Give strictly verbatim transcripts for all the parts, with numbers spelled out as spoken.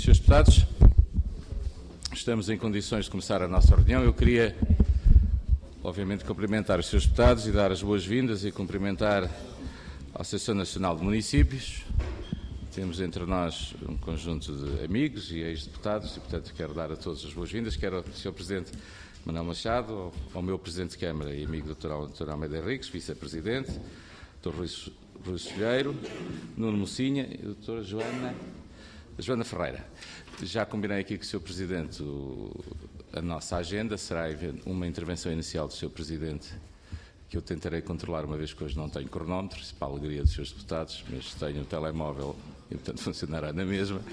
senhores Deputados, estamos em condições de começar a nossa reunião. Eu queria, obviamente, cumprimentar os senhores Deputados e dar as boas-vindas e cumprimentar a Associação Nacional de Municípios. Temos entre nós um conjunto de amigos e ex-deputados e, portanto, quero dar a todos as boas-vindas. Quero ao senhor Presidente Manuel Machado, ao, ao meu Presidente de Câmara e amigo doutor Almeida Henriques, Vice-Presidente, doutor Rui, Rui Solheiro, Nuno Mocinha e doutora Joana, Joana Ferreira. Já combinei aqui com o senhor Presidente o, a nossa agenda. Será uma intervenção inicial do senhor Presidente que eu tentarei controlar, uma vez que hoje não tenho cronómetros, para a alegria dos senhores deputados, mas tenho um telemóvel e, portanto, funcionará na mesma.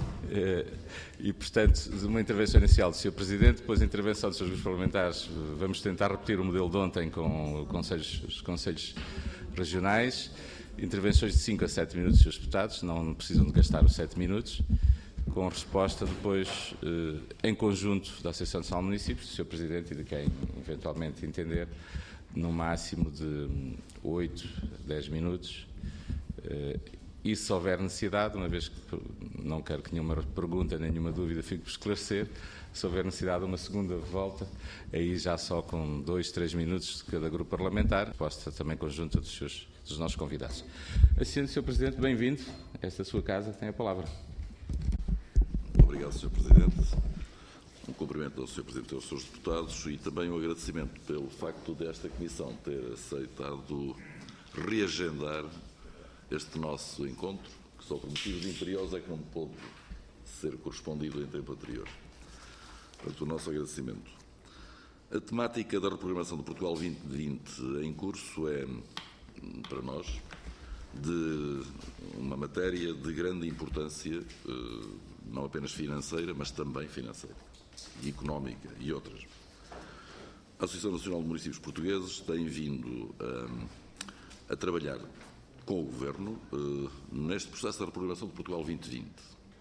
E, portanto, uma intervenção inicial do senhor Presidente, depois a intervenção dos senhores grupos parlamentares. Vamos tentar repetir o modelo de ontem com conselhos, os conselhos regionais. Intervenções de cinco a sete minutos dos senhores deputados, não precisam de gastar os sete minutos, com resposta depois, em conjunto, da Associação Nacional de Municípios, do senhor Presidente e de quem eventualmente entender, no máximo de oito, dez minutos. E se houver necessidade, uma vez que não quero que nenhuma pergunta, nem nenhuma dúvida fique por esclarecer, se houver necessidade de uma segunda volta, aí já só com dois, três minutos de cada grupo parlamentar, resposta também conjunta dos, seus, dos nossos convidados. Assim, senhor Presidente, bem-vindo a esta sua casa, tem a palavra. Obrigado, senhor Presidente. Um cumprimento ao senhor Presidente e aos senhores deputados e também um agradecimento pelo facto desta Comissão ter aceitado reagendar este nosso encontro, que só por motivos imperiosos é que não pôde ser correspondido em tempo anterior. Portanto, o nosso agradecimento. A temática da reprogramação do Portugal vinte vinte em curso é, para nós, de uma matéria de grande importância, não apenas financeira, mas também financeira, e económica e outras. A Associação Nacional de Municípios Portugueses tem vindo a, a trabalhar com o Governo uh, neste processo da reprogramação de Portugal vinte vinte.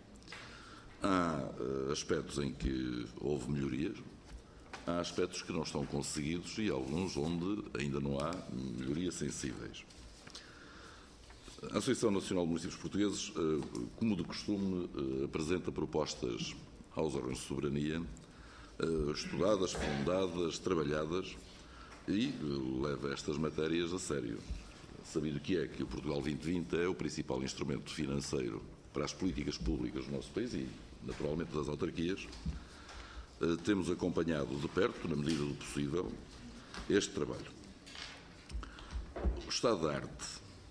Há uh, aspectos em que houve melhorias, há aspectos que não estão conseguidos e alguns onde ainda não há melhorias sensíveis. A Associação Nacional de Municípios Portugueses, uh, como de costume, uh, apresenta propostas aos órgãos de soberania uh, estudadas, fundadas, trabalhadas e uh, leva estas matérias a sério. Sabido que é que o Portugal vinte vinte é o principal instrumento financeiro para as políticas públicas do nosso país e, naturalmente, das autarquias, temos acompanhado de perto, na medida do possível, este trabalho. O estado da arte.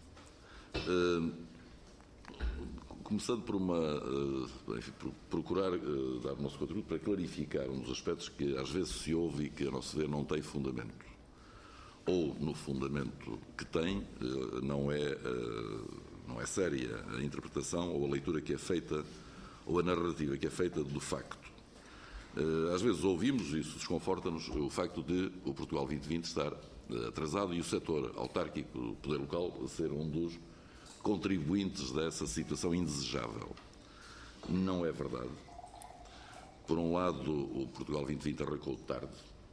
Começando por uma, enfim, por procurar dar o nosso contributo para clarificar uns aspectos que às vezes se ouve e que, a nosso ver, não têm fundamento. Ou, no fundamento que tem, não é, não é séria a interpretação ou a leitura que é feita, ou a narrativa que é feita do facto. Às vezes ouvimos, e isso desconforta-nos, o facto de o Portugal vinte vinte estar atrasado e o setor autárquico do poder local ser um dos contribuintes dessa situação indesejável. Não é verdade. Por um lado, o Portugal vinte vinte arrancou tarde,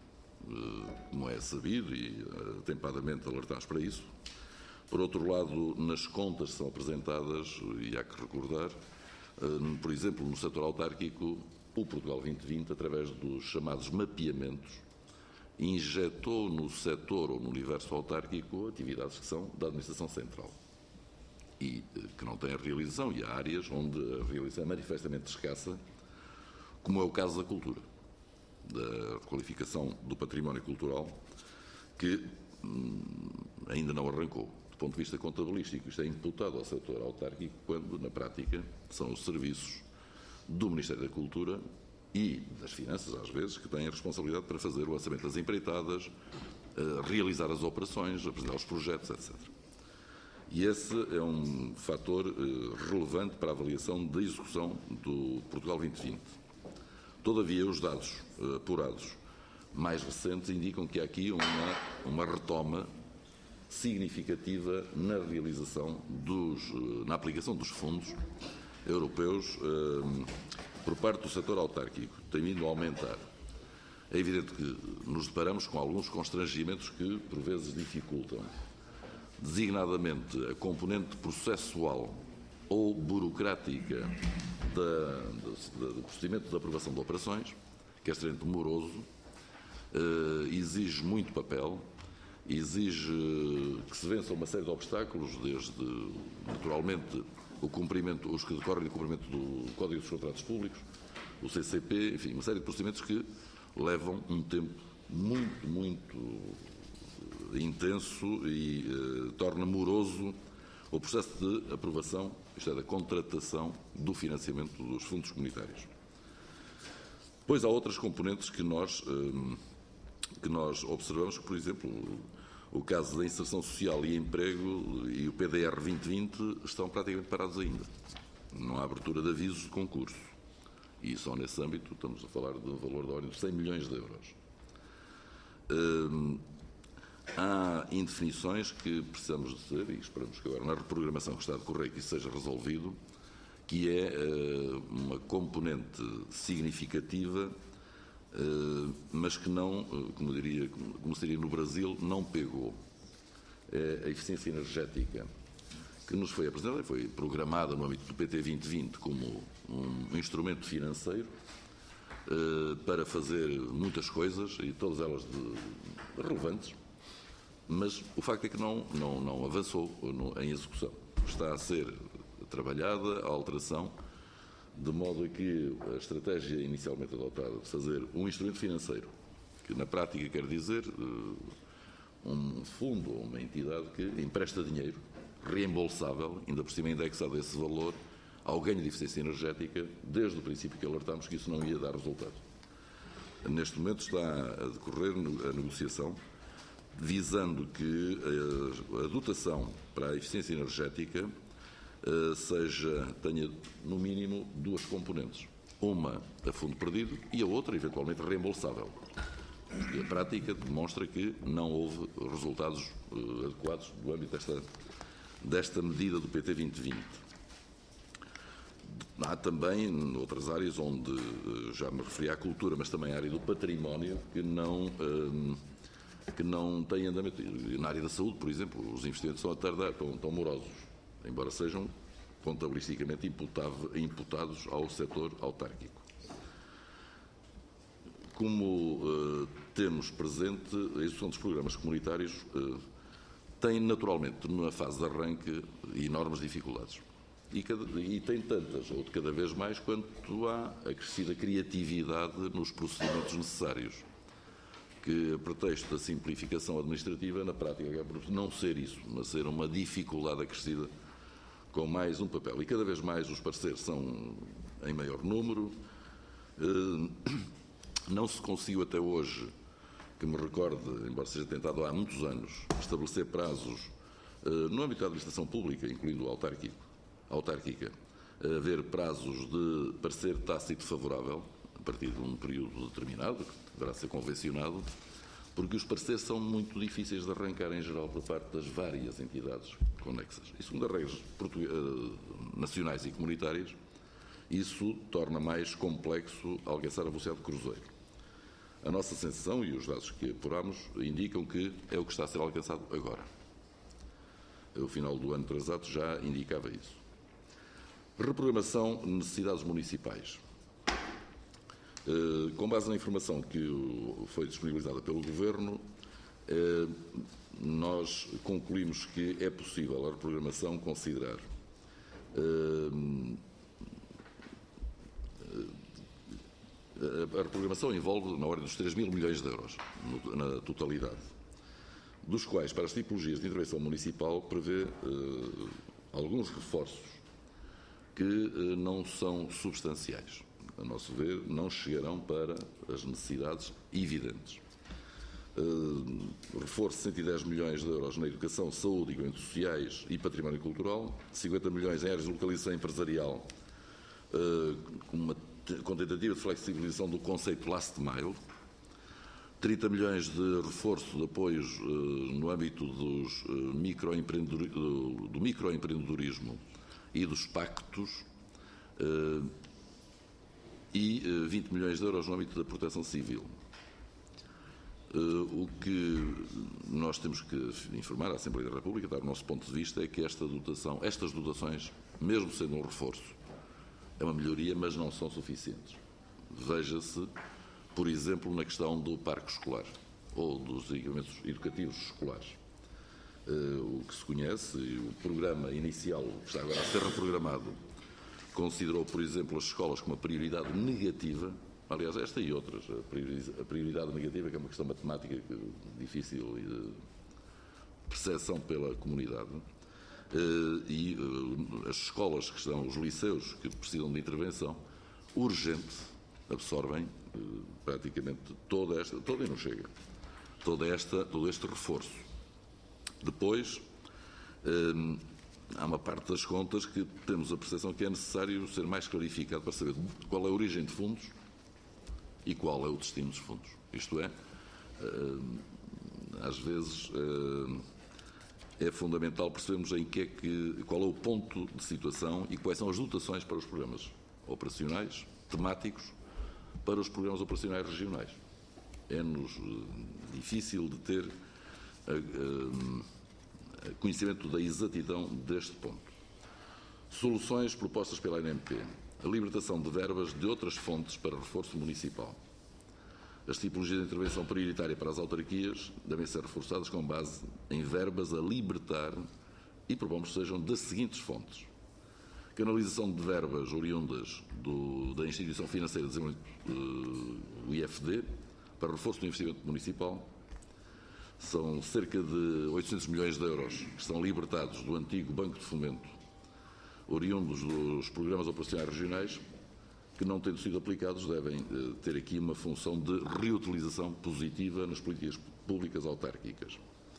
como é sabido, e atempadamente alertámos para isso. Por outro lado, nas contas que são apresentadas, e há que recordar, por exemplo, no setor autárquico, o Portugal vinte vinte, através dos chamados mapeamentos, injetou no setor ou no universo autárquico atividades que são da administração central e que não têm a realização, e há áreas onde a realização é manifestamente escassa, como é o caso da cultura, da requalificação do património cultural, que hum, ainda não arrancou. Do ponto de vista contabilístico, isto é imputado ao setor autárquico, quando, na prática, são os serviços do Ministério da Cultura e das Finanças, às vezes, que têm a responsabilidade para fazer o orçamento das empreitadas, realizar as operações, apresentar os projetos, etcétera. E esse é um fator relevante para a avaliação da execução do Portugal vinte vinte. Todavia, os dados uh, apurados mais recentes indicam que há aqui uma, uma retoma significativa na realização dos, uh, na aplicação dos fundos europeus uh, por parte do setor autárquico. Tem vindo a aumentar. É evidente que nos deparamos com alguns constrangimentos que, por vezes, dificultam, designadamente, a componente processual ou burocrática da, da, do procedimento de aprovação de operações, que é extremamente moroso, uh, exige muito papel, exige que se vença uma série de obstáculos, desde, naturalmente, o cumprimento, os que decorrem do cumprimento do Código dos Contratos Públicos, o C C P, enfim, uma série de procedimentos que levam um tempo muito, muito intenso e uh, torna moroso o processo de aprovação, isto é, da contratação do financiamento dos fundos comunitários. Depois há outras componentes que nós, uh, que nós observamos, que, por exemplo, o caso da inserção social e emprego e o P D R vinte vinte estão praticamente parados ainda. Não há abertura de avisos de concurso. E só nesse âmbito estamos a falar de um valor de ordem de cem milhões de euros. Hum, há indefinições que precisamos de ter, e esperamos que agora na reprogramação que está a decorrer que isso seja resolvido, que é uh, uma componente significativa, uh, mas que não, uh, como, diria, como seria no Brasil, não pegou. É a eficiência energética, que nos foi apresentada e foi programada no âmbito do P T vinte vinte como um instrumento financeiro uh, para fazer muitas coisas, e todas elas de, de relevantes, mas o facto é que não, não, não avançou no, em execução. Está a ser trabalhada a alteração, de modo a que a estratégia inicialmente adotada de fazer um instrumento financeiro, que na prática quer dizer uh, um fundo ou uma entidade que empresta dinheiro, reembolsável, ainda por cima indexado a esse valor, ao ganho de eficiência energética, desde o princípio que alertámos que isso não ia dar resultado. Neste momento está a decorrer a negociação, visando que a dotação para a eficiência energética seja, tenha no mínimo duas componentes. Uma a fundo perdido e a outra eventualmente reembolsável. E a prática demonstra que não houve resultados adequados no âmbito desta desta medida do P T vinte vinte. Há também outras áreas onde, já me referi à cultura, mas também à área do património, que não, que não têm andamento. Na área da saúde, por exemplo, os investimentos estão a tardar, estão, estão morosos, embora sejam contabilisticamente imputados ao setor autárquico. Como uh, temos presente, a execução dos programas comunitários uh, tem naturalmente, na fase de arranque, enormes dificuldades. E, cada, e tem tantas, ou de cada vez mais, quanto há acrescida criatividade nos procedimentos necessários, que, a pretexto da simplificação administrativa, na prática, acaba por não ser isso, mas ser uma dificuldade acrescida com mais um papel. E cada vez mais os parceiros são em maior número. Não se conseguiu até hoje, que me recorde, embora seja tentado há muitos anos, estabelecer prazos uh, no âmbito da administração pública, incluindo o autárquico, autárquica, haver prazos de parecer tácito favorável, a partir de um período determinado, que deverá ser convencionado, porque os pareceres são muito difíceis de arrancar em geral por parte das várias entidades conexas. E segundo as regras uh, nacionais e comunitárias, isso torna mais complexo alcançar a velocidade de cruzeiro. A nossa sensação e os dados que apuramos indicam que é o que está a ser alcançado agora. O final do ano transato já indicava isso. Reprogramação de necessidades municipais. Com base na informação que foi disponibilizada pelo Governo, nós concluímos que é possível a reprogramação considerar a reprogramação envolve na ordem dos três mil milhões de euros, na totalidade, dos quais, para as tipologias de intervenção municipal, prevê eh, alguns reforços que eh, não são substanciais. A nosso ver, não chegarão para as necessidades evidentes. Uh, reforço de cento e dez milhões de euros na educação, saúde, equipamentos sociais e património cultural, cinquenta milhões em áreas de localização empresarial, uh, com uma com tentativa de flexibilização do conceito last mile, trinta milhões de reforço de apoios uh, no âmbito dos, uh, microempreendedor, do, do microempreendedorismo e dos pactos, uh, e uh, vinte milhões de euros no âmbito da proteção civil. o que nós temos que informar à Assembleia da República, dar o nosso ponto de vista, é que esta dotação, estas dotações, mesmo sendo um reforço, é uma melhoria, mas não são suficientes. Veja-se, por exemplo, na questão do parque escolar ou dos equipamentos educativos escolares. Uh, o que se conhece, e o programa inicial que está agora a ser reprogramado, considerou, por exemplo, as escolas com uma prioridade negativa, aliás, esta e outras, a prioridade negativa, que é uma questão matemática difícil e de percepção pela comunidade, uh, e uh, as escolas que estão, os liceus que precisam de intervenção, urgente, absorvem uh, praticamente toda esta, toda e não chega, toda esta, todo este reforço. Depois, hum, há uma parte das contas que temos a percepção que é necessário ser mais clarificado para saber qual é a origem de fundos e qual é o destino dos fundos. Isto é, hum, às vezes hum, é fundamental percebermos em que é que, qual é o ponto de situação e quais são as dotações para os programas operacionais, temáticos, para os programas operacionais regionais. É-nos difícil de ter A, a, a conhecimento da exatidão deste ponto. Soluções propostas pela A N M P. A libertação de verbas de outras fontes para reforço municipal. As tipologias de intervenção prioritária para as autarquias devem ser reforçadas com base em verbas a libertar e propomos que sejam das seguintes fontes. Canalização de verbas oriundas do, da Instituição Financeira de Desenvolvimento, uh, o I F D, para reforço do investimento municipal. São cerca de oitocentos milhões de euros que são libertados do antigo Banco de Fomento, oriundos dos programas operacionais regionais, que, não tendo sido aplicados, devem eh, ter aqui uma função de reutilização positiva nas políticas públicas autárquicas.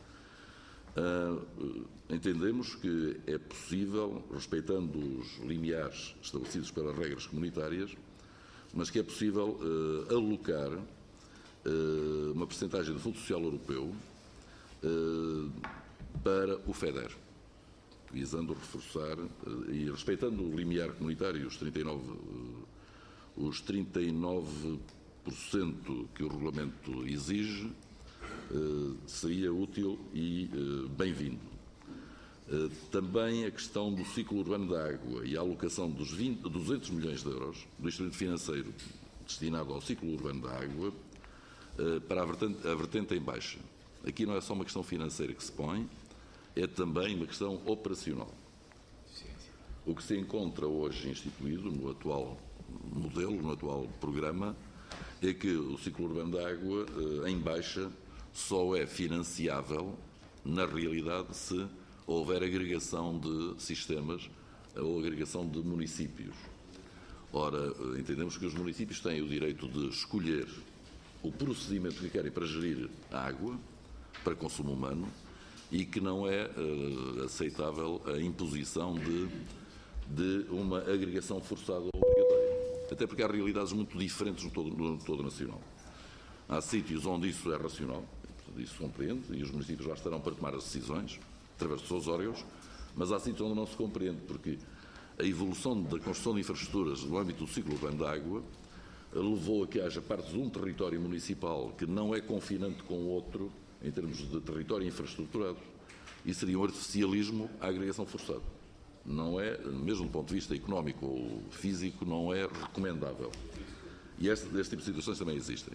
Uh, entendemos que é possível, respeitando os limiares estabelecidos pelas regras comunitárias, mas que é possível uh, alocar uh, uma percentagem de Fundo Social Europeu uh, para o FEDER, visando reforçar uh, e respeitando o limiar comunitário, os trinta e nove, uh, os trinta e nove por cento que o regulamento exige, Uh, seria útil e uh, bem-vindo. Uh, também a questão do ciclo urbano da água e a alocação dos vinte, duzentos milhões de euros do instrumento financeiro destinado ao ciclo urbano da água uh, para a vertente, a vertente em baixa. Aqui não é só uma questão financeira que se põe, é também uma questão operacional. O que se encontra hoje instituído no atual modelo, no atual programa, é que o ciclo urbano da água uh, em baixa só é financiável, na realidade, se houver agregação de sistemas ou agregação de municípios. Ora, entendemos que os municípios têm o direito de escolher o procedimento que querem para gerir a água, para consumo humano, e que não é uh, aceitável a imposição de, de uma agregação forçada ou obrigatória. Até porque há realidades muito diferentes no todo, no todo nacional. Há sítios onde isso é racional, isso compreende, e os municípios lá estarão para tomar as decisões, através dos seus órgãos, mas há sítios onde não se compreende, porque a evolução da construção de infraestruturas no âmbito do ciclo urbano da água levou a que haja partes de um território municipal que não é confinante com o outro, em termos de território infraestruturado, e seria um artificialismo à agregação forçada. Não é, mesmo do ponto de vista económico ou físico, não é recomendável. E este, este tipo de situações também existem.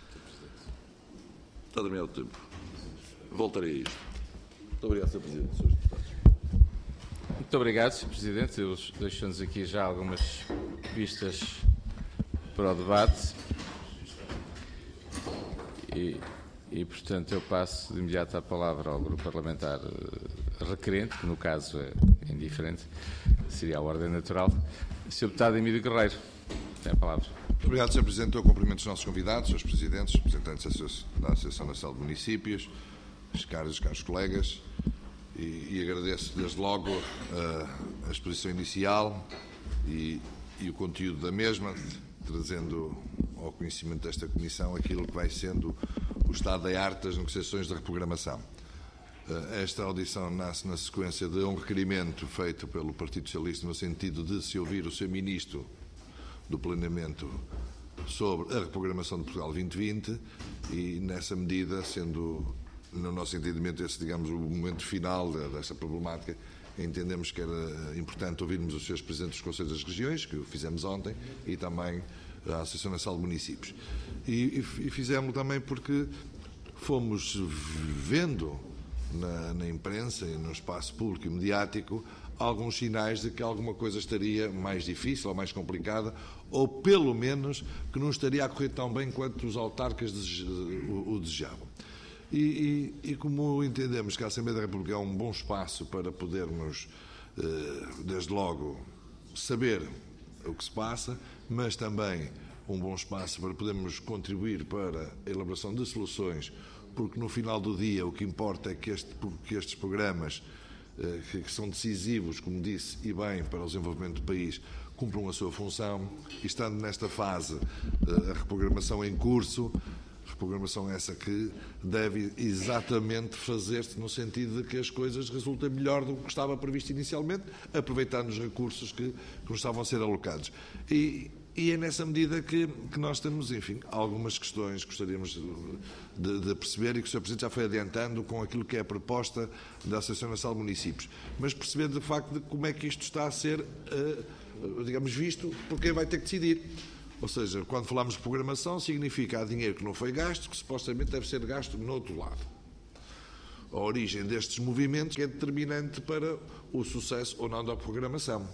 Está terminado o tempo. Voltarei a isto. Muito obrigado, senhor Presidente. senhores deputados. Muito obrigado, senhor Presidente. Eu deixo-nos aqui já algumas pistas para o debate. E, e, portanto, eu passo de imediato a palavra ao Grupo Parlamentar requerente, que no caso é indiferente, seria a ordem natural. senhor Deputado Emílio Guerreiro, tem a palavra. Muito obrigado, senhor Presidente. Eu cumprimento os nossos convidados, os presidentes, os representantes da Associação Nacional de Municípios, os caros e caros colegas, e, e agradeço desde logo uh, a exposição inicial e, e o conteúdo da mesma, trazendo ao conhecimento desta Comissão aquilo que vai sendo o estado da arte das negociações de reprogramação. Uh, esta audição nasce na sequência de um requerimento feito pelo Partido Socialista no sentido de se ouvir o seu Ministro do Planeamento sobre a reprogramação de Portugal vinte vinte e, nessa medida, sendo, no nosso entendimento, esse, digamos, o momento final dessa problemática, entendemos que era importante ouvirmos os senhores Presidentes dos Conselhos das Regiões, que o fizemos ontem, e também a Associação Nacional de Municípios. E, e fizemos também porque fomos vendo na, na imprensa e no espaço público e mediático alguns sinais de que alguma coisa estaria mais difícil ou mais complicada, ou pelo menos que não estaria a correr tão bem quanto os autarcas o, o desejavam. E, e, e como entendemos que a Assembleia da República é um bom espaço para podermos, eh, desde logo, saber o que se passa, mas também um bom espaço para podermos contribuir para a elaboração de soluções, porque no final do dia o que importa é que, este, que estes programas, eh, que, que são decisivos, como disse, e bem para o desenvolvimento do país, cumpram a sua função, e estando nesta fase eh, a reprogramação em curso, reprogramação essa que deve exatamente fazer-se no sentido de que as coisas resultem melhor do que estava previsto inicialmente, aproveitando os recursos que, que nos estavam a ser alocados. E, e é nessa medida que, que nós temos, enfim, algumas questões que gostaríamos de, de perceber e que o senhor Presidente já foi adiantando com aquilo que é a proposta da Associação Nacional de Municípios. Mas perceber, de facto, de como é que isto está a ser, uh, digamos, visto por quem vai ter que decidir. Ou seja, quando falamos de programação, significa há dinheiro que não foi gasto, que supostamente deve ser gasto no outro lado. A origem destes movimentos é determinante para o sucesso ou não da programação.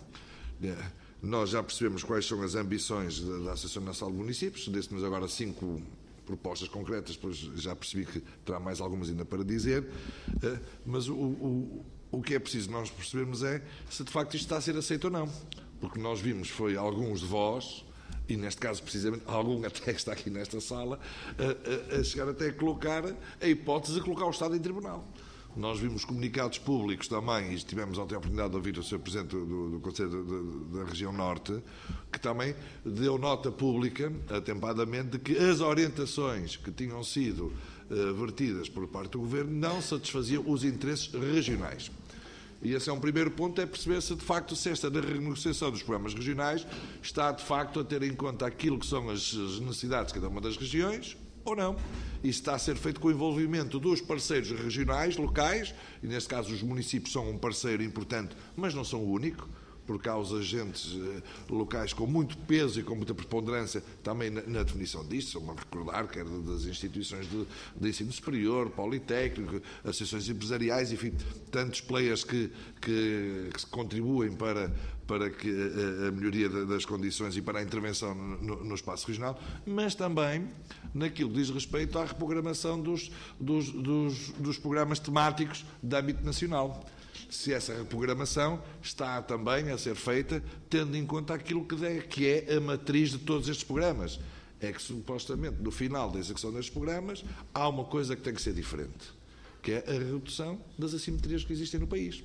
Nós já percebemos quais são as ambições da Associação Nacional de Municípios, desse-nos agora cinco propostas concretas, pois já percebi que terá mais algumas ainda para dizer, mas o, o, o que é preciso nós percebermos é se de facto isto está a ser aceito ou não. Porque nós vimos, foi alguns de vós, e neste caso precisamente algum até que está aqui nesta sala, a, a, a chegar até a colocar a hipótese de colocar o Estado em tribunal. Nós vimos comunicados públicos também, e tivemos ontem a oportunidade de ouvir o senhor Presidente do, do Conselho da, da Região Norte, que também deu nota pública, atempadamente, de que as orientações que tinham sido uh, vertidas por parte do Governo não satisfaziam os interesses regionais. E esse é um primeiro ponto, é perceber se de facto se esta renegociação dos programas regionais está de facto a ter em conta aquilo que são as necessidades de cada uma das regiões ou não. E se está a ser feito com o envolvimento dos parceiros regionais, locais, e neste caso os municípios são um parceiro importante, mas não são o único, porque há os agentes eh, locais com muito peso e com muita preponderância também na, na definição disto. Vamos recordar que era das instituições de, de ensino superior, politécnico, associações empresariais, enfim, tantos players que, que, que contribuem para, para que a, a melhoria das condições e para a intervenção no, no espaço regional, mas também naquilo que diz respeito à reprogramação dos, dos, dos, dos programas temáticos de âmbito nacional. Se essa reprogramação está também a ser feita tendo em conta aquilo que é a matriz de todos estes programas. É que, supostamente, no final da execução destes programas, há uma coisa que tem que ser diferente, que é a redução das assimetrias que existem no país.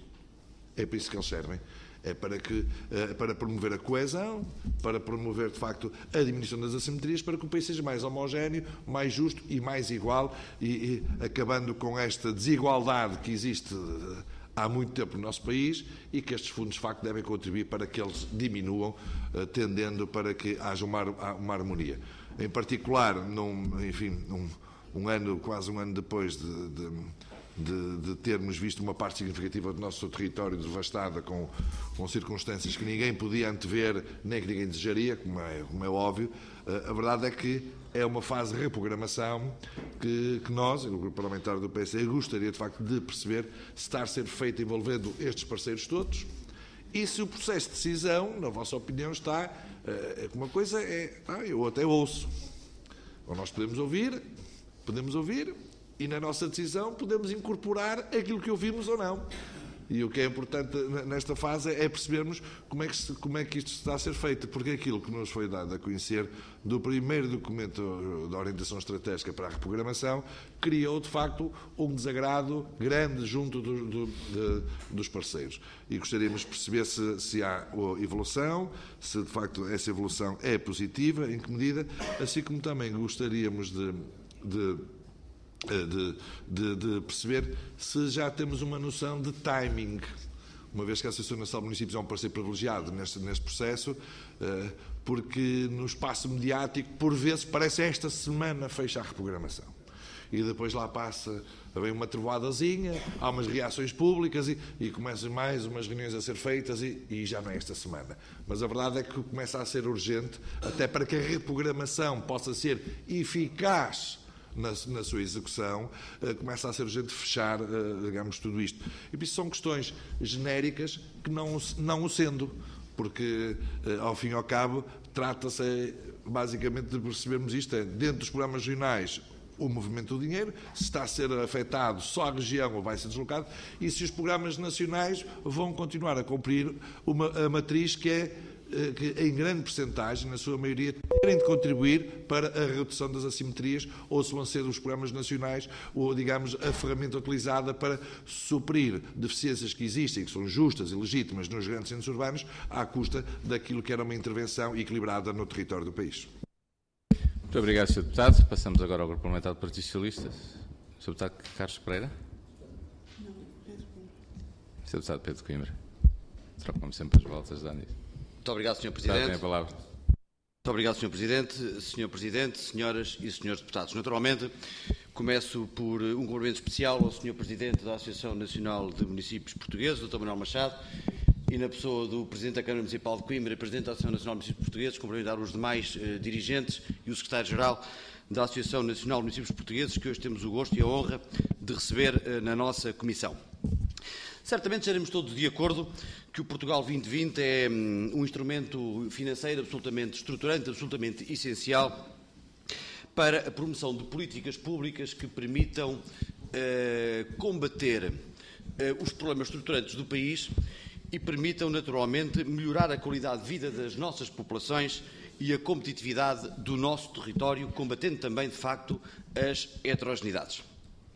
É para isso que eles servem. É para, que, para promover a coesão, para promover, de facto, a diminuição das assimetrias, para que o país seja mais homogéneo, mais justo e mais igual, e, e acabando com esta desigualdade que existe há muito tempo no nosso país e que estes fundos, de facto, devem contribuir para que eles diminuam, tendendo para que haja uma, uma harmonia. Em particular, num, enfim, um, um ano, quase um ano depois de, de De, de termos visto uma parte significativa do nosso território devastada com, com circunstâncias que ninguém podia antever, nem que ninguém desejaria, como é, como é óbvio, a verdade é que é uma fase de reprogramação que, que nós, o Grupo Parlamentar do P S D, gostaria de facto de perceber se está a ser feito envolvendo estes parceiros todos e se o processo de decisão, na vossa opinião, está... É, uma coisa é... Ah, eu até ouço. Ou nós podemos ouvir, podemos ouvir... E na nossa decisão podemos incorporar aquilo que ouvimos ou não. E o que é importante nesta fase é percebermos como é que, se, como é que isto está a ser feito, porque aquilo que nos foi dado a conhecer do primeiro documento da orientação estratégica para a reprogramação criou, de facto, um desagrado grande junto do, do, de, dos parceiros. E gostaríamos de perceber se, se há evolução, se de facto essa evolução é positiva, em que medida, assim como também gostaríamos de... de De, de, de perceber se já temos uma noção de timing, uma vez que a Associação Nacional de Municípios é um parceiro privilegiado neste, neste processo, porque no espaço mediático, por vezes, parece esta semana fecha a reprogramação. E depois lá passa, vem uma trovoadazinha, há umas reações públicas e, e começam mais umas reuniões a ser feitas e, e já não é esta semana. Mas a verdade é que começa a ser urgente, até para que a reprogramação possa ser eficaz na, na sua execução, uh, começa a ser urgente fechar, uh, digamos, tudo isto. E por isso são questões genéricas que não, não o sendo, porque, uh, ao fim e ao cabo, trata-se basicamente de percebermos isto, é, dentro dos programas regionais, o movimento do dinheiro, se está a ser afetado só a região ou vai ser deslocado, e se os programas nacionais vão continuar a cumprir uma, a matriz que é, que em grande percentagem, na sua maioria, terem de contribuir para a redução das assimetrias, ou se vão ser os programas nacionais, ou, digamos, a ferramenta utilizada para suprir deficiências que existem, que são justas e legítimas nos grandes centros urbanos, à custa daquilo que era uma intervenção equilibrada no território do país. Muito obrigado, senhor Deputado. Passamos agora ao Grupo Parlamentar do Partido Socialista. senhor Deputado Carlos Pereira. Não, Pedro Coimbra. senhor Deputado Pedro Coimbra. Trocam-me sempre as voltas, Dani. Muito obrigado, senhor Presidente. Tem a palavra. Muito obrigado, senhor Presidente. senhor Presidente, senhoras e senhores deputados. Naturalmente, começo por um cumprimento especial ao senhor Presidente da Associação Nacional de Municípios Portugueses, doutor Manuel Machado, e na pessoa do Presidente da Câmara Municipal de Coimbra e Presidente da Associação Nacional de Municípios Portugueses, cumprimentar os demais eh, dirigentes e o Secretário-Geral da Associação Nacional de Municípios Portugueses, que hoje temos o gosto e a honra de receber eh, na nossa Comissão. Certamente estaremos todos de acordo que o Portugal vinte vinte é um, um instrumento financeiro absolutamente estruturante, absolutamente essencial para a promoção de políticas públicas que permitam eh, combater eh, os problemas estruturantes do país e permitam, naturalmente, melhorar a qualidade de vida das nossas populações e a competitividade do nosso território, combatendo também, de facto, as heterogeneidades.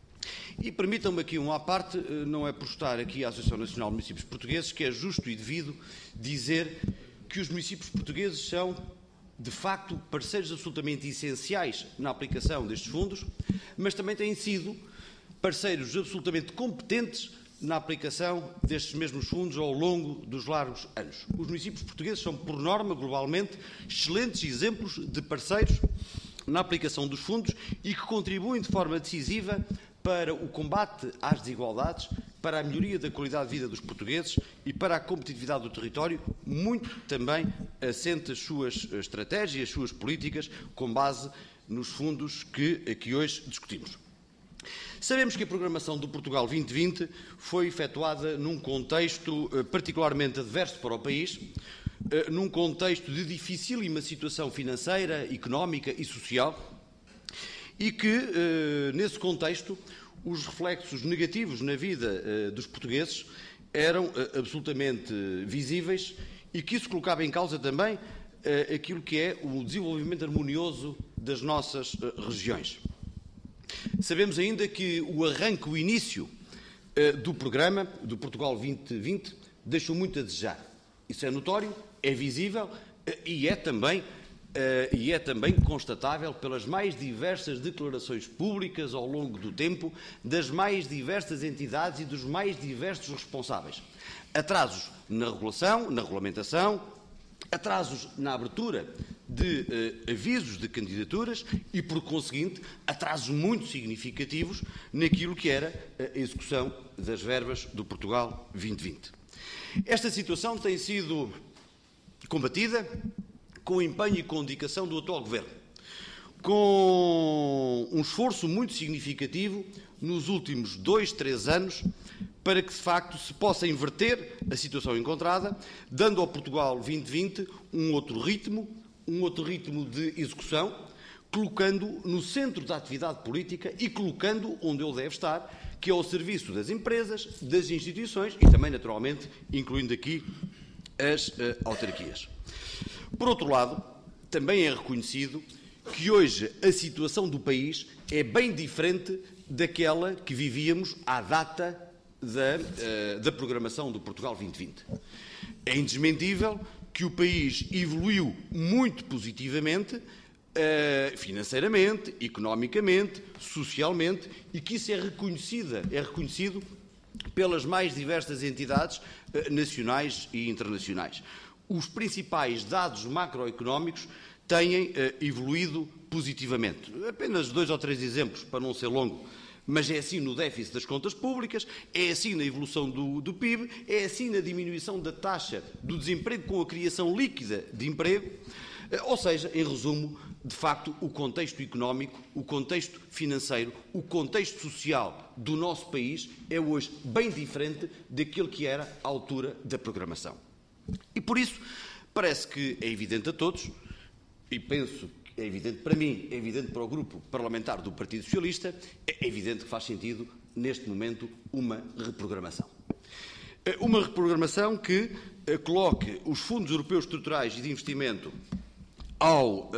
E permitam-me aqui um à parte, não é por estar aqui a Associação Nacional de Municípios Portugueses, que é justo e devido dizer que os municípios portugueses são, de facto, parceiros absolutamente essenciais na aplicação destes fundos, mas também têm sido parceiros absolutamente competentes na aplicação destes mesmos fundos ao longo dos largos anos. Os municípios portugueses são, por norma, globalmente, excelentes exemplos de parceiros na aplicação dos fundos e que contribuem de forma decisiva para o combate às desigualdades, para a melhoria da qualidade de vida dos portugueses e para a competitividade do território, muito também assente as suas estratégias, as suas políticas, com base nos fundos que aqui hoje discutimos. Sabemos que a programação do Portugal vinte vinte foi efetuada num contexto particularmente adverso para o país, num contexto de dificílima situação financeira, económica e social, e que, nesse contexto, os reflexos negativos na vida dos portugueses eram absolutamente visíveis e que isso colocava em causa também aquilo que é o desenvolvimento harmonioso das nossas regiões. Sabemos ainda que o arranque, o início uh, do programa, do Portugal vinte vinte, deixou muito a desejar. Isso é notório, é visível uh, e, é também, uh, e é também constatável pelas mais diversas declarações públicas ao longo do tempo, das mais diversas entidades e dos mais diversos responsáveis. Atrasos na regulação, na regulamentação, atrasos na abertura de uh, avisos de candidaturas e, por conseguinte, atrasos muito significativos naquilo que era a execução das verbas do Portugal vinte vinte. Esta situação tem sido combatida com empenho e com dedicação do atual Governo, com um esforço muito significativo nos últimos dois, três anos, para que, de facto, se possa inverter a situação encontrada, dando ao Portugal vinte vinte um outro ritmo, um outro ritmo de execução, colocando no centro da atividade política e colocando onde ele deve estar, que é ao serviço das empresas, das instituições e também, naturalmente, incluindo aqui as uh, autarquias. Por outro lado, também é reconhecido que hoje a situação do país é bem diferente daquela que vivíamos à data Da, uh, da programação do Portugal vinte vinte. É indesmentível que o país evoluiu muito positivamente, uh, financeiramente, economicamente, socialmente, e que isso é, reconhecida, é reconhecido pelas mais diversas entidades eh, nacionais e internacionais. Os principais dados macroeconómicos têm eh, evoluído positivamente. Apenas dois ou três exemplos, para não ser longo. Mas é assim no déficit das contas públicas, é assim na evolução do, do P I B, é assim na diminuição da taxa do desemprego com a criação líquida de emprego. Ou seja, em resumo, de facto, o contexto económico, o contexto financeiro, o contexto social do nosso país é hoje bem diferente daquilo que era à altura da programação. E por isso, parece que é evidente a todos, e penso que é evidente para mim, é evidente para o grupo parlamentar do Partido Socialista, é evidente que faz sentido, neste momento, uma reprogramação. Uma reprogramação que coloque os fundos europeus estruturais e de investimento Ao, uh,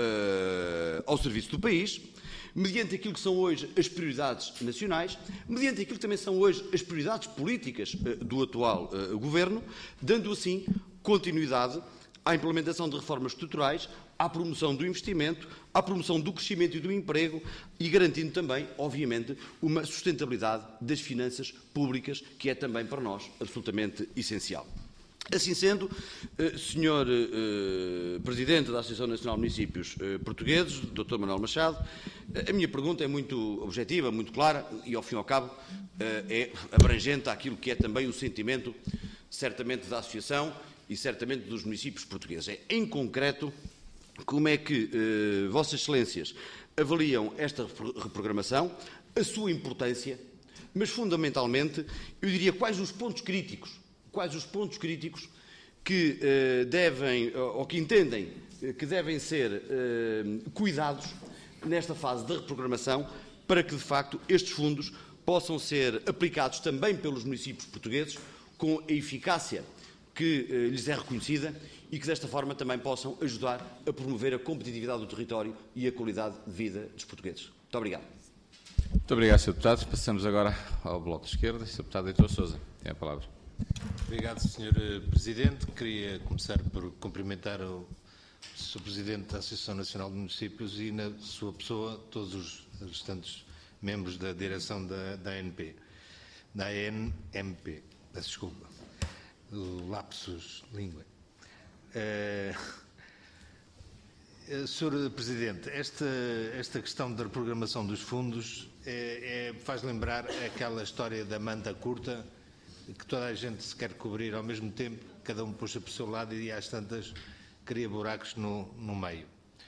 ao serviço do país, mediante aquilo que são hoje as prioridades nacionais, mediante aquilo que também são hoje as prioridades políticas uh, do atual uh, Governo, dando assim continuidade à implementação de reformas estruturais, à promoção do investimento, à promoção do crescimento e do emprego e garantindo também, obviamente, uma sustentabilidade das finanças públicas, que é também para nós absolutamente essencial. Assim sendo, senhor Presidente da Associação Nacional de Municípios Portugueses, doutor Manuel Machado, a minha pergunta é muito objetiva, muito clara e, ao fim e ao cabo, é abrangente àquilo que é também o sentimento, certamente, da Associação e, certamente, dos municípios portugueses. É, em concreto, como é que Vossas Excelências avaliam esta reprogramação, a sua importância, mas, fundamentalmente, eu diria quais os pontos críticos quais os pontos críticos que uh, devem, ou que entendem que devem ser uh, cuidados nesta fase da reprogramação para que, de facto, estes fundos possam ser aplicados também pelos municípios portugueses com a eficácia que uh, lhes é reconhecida e que, desta forma, também possam ajudar a promover a competitividade do território e a qualidade de vida dos portugueses. Muito obrigado. Muito obrigado, senhor Deputado. Passamos agora ao Bloco de Esquerda. senhor Deputado Heitor Sousa, tem a palavra. Obrigado, senhor Presidente. Queria começar por cumprimentar o senhor Presidente da Associação Nacional de Municípios e, na sua pessoa, todos os restantes membros da direção da, da A N P, da A N M P. Peço desculpa. O lapsus língua. Uh, senhor Presidente, esta, esta questão da reprogramação dos fundos é, é, faz lembrar aquela história da manta curta, que toda a gente se quer cobrir ao mesmo tempo, cada um puxa para o seu lado e às tantas cria buracos no, no meio.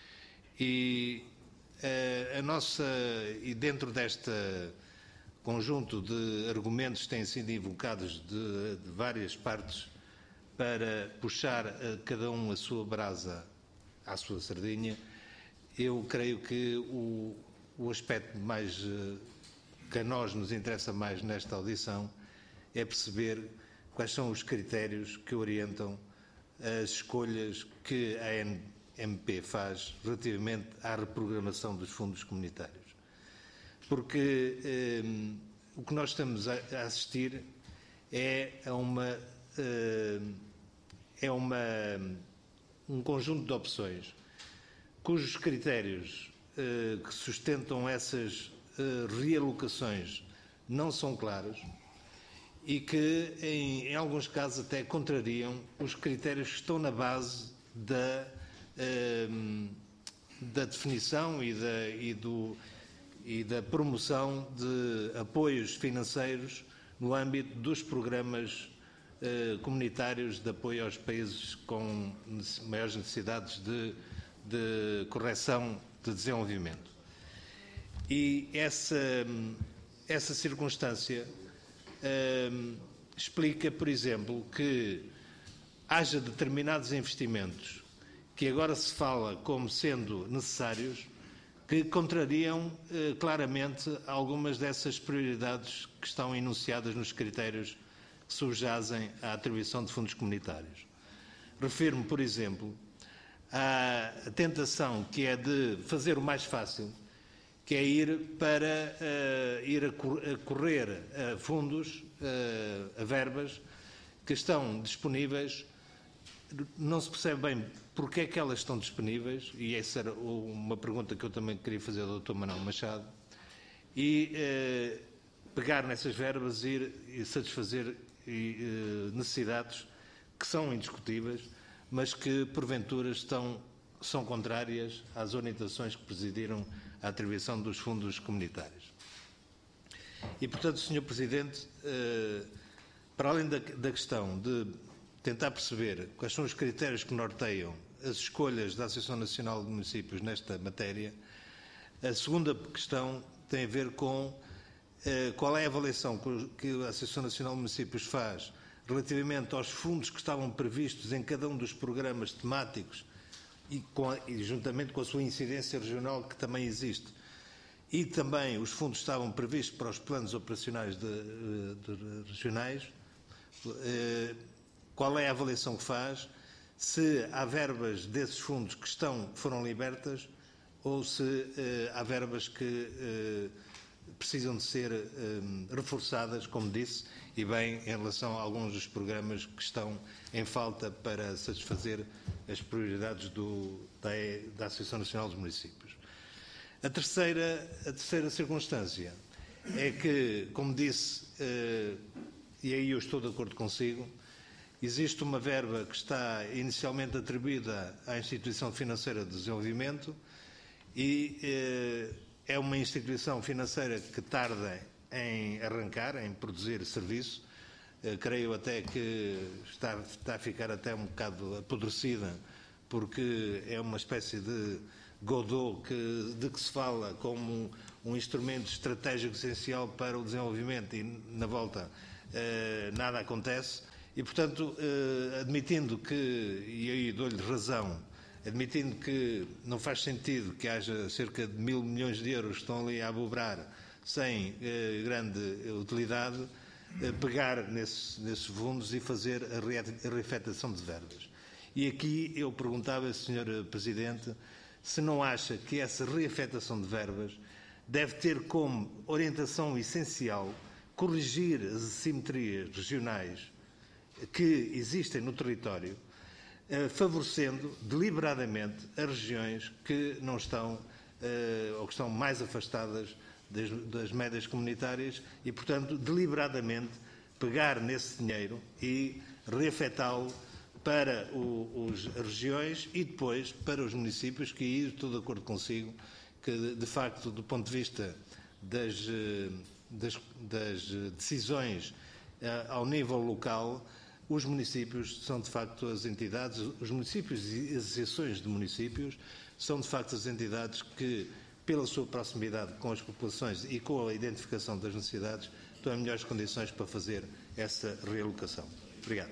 E a, a nossa, e dentro deste conjunto de argumentos que têm sido invocados de, de várias partes para puxar a cada um a sua brasa à sua sardinha, eu creio que o, o aspecto mais que a nós nos interessa mais nesta audição é perceber quais são os critérios que orientam as escolhas que a A N M P faz relativamente à reprogramação dos fundos comunitários. Porque eh, o que nós estamos a assistir é a uma, eh, é uma, um conjunto de opções cujos critérios eh, que sustentam essas eh, realocações não são claros e que, em, em alguns casos, até contrariam os critérios que estão na base da, um, da definição e da, e, do, e da promoção de apoios financeiros no âmbito dos programas uh, comunitários de apoio aos países com maiores necessidades de, de correção de desenvolvimento. E essa, essa circunstância Uh, explica, por exemplo, que haja determinados investimentos que agora se fala como sendo necessários, que contrariam uh, claramente algumas dessas prioridades que estão enunciadas nos critérios que subjazem à atribuição de fundos comunitários. Refiro-me, por exemplo, à tentação que é de fazer o mais fácil, que é ir para uh, ir a, cor a correr a fundos, uh, a verbas que estão disponíveis, não se percebe bem porque é que elas estão disponíveis, e essa era uma pergunta que eu também queria fazer ao doutor Manuel Machado, e uh, pegar nessas verbas e ir e satisfazer e, eh, necessidades que são indiscutíveis, mas que, porventura, estão, são contrárias às orientações que presidiram a atribuição dos fundos comunitários. E, portanto, senhor Presidente, eh, para além da, da questão de tentar perceber quais são os critérios que norteiam as escolhas da Associação Nacional de Municípios nesta matéria, a segunda questão tem a ver com eh, qual é a avaliação que a Associação Nacional de Municípios faz relativamente aos fundos que estavam previstos em cada um dos programas temáticos e, com a, e juntamente com a sua incidência regional que também existe. E também os fundos estavam previstos para os planos operacionais de, de, de regionais. Eh, qual é a avaliação que faz? Se há verbas desses fundos que estão, foram libertas ou se eh, há verbas que eh, precisam de ser eh, reforçadas, como disse, e bem, em relação a alguns dos programas que estão em falta para satisfazer as prioridades do, da, da Associação Nacional dos Municípios. A terceira, a terceira circunstância é que, como disse, eh, e aí eu estou de acordo consigo, existe uma verba que está inicialmente atribuída à Instituição Financeira de Desenvolvimento e eh, é uma instituição financeira que tarda em arrancar, em produzir serviço. Eh, creio até que está, está a ficar até um bocado apodrecida, porque é uma espécie de Godot que, de que se fala como um, um instrumento estratégico essencial para o desenvolvimento e, na volta, eh, nada acontece. E, portanto, eh, admitindo que, e aí dou-lhe razão, admitindo que não faz sentido que haja cerca de mil milhões de euros que estão ali a abobrar sem eh, grande utilidade, eh, pegar nesses, nesses fundos e fazer a reafetação de verbas. E aqui eu perguntava, senhor Presidente, se não acha que essa reafetação de verbas deve ter como orientação essencial corrigir as assimetrias regionais que existem no território, eh, favorecendo deliberadamente as regiões que não estão eh, ou que estão mais afastadas das, das médias comunitárias e, portanto, deliberadamente pegar nesse dinheiro e reafetá-lo para o, os, as regiões e depois para os municípios, que aí estou de acordo consigo, que de facto, do ponto de vista das, das, das decisões ao nível local, os municípios são de facto as entidades, os municípios e as associações de municípios são de facto as entidades que, pela sua proximidade com as populações e com a identificação das necessidades, estão em melhores condições para fazer essa realocação. Obrigado.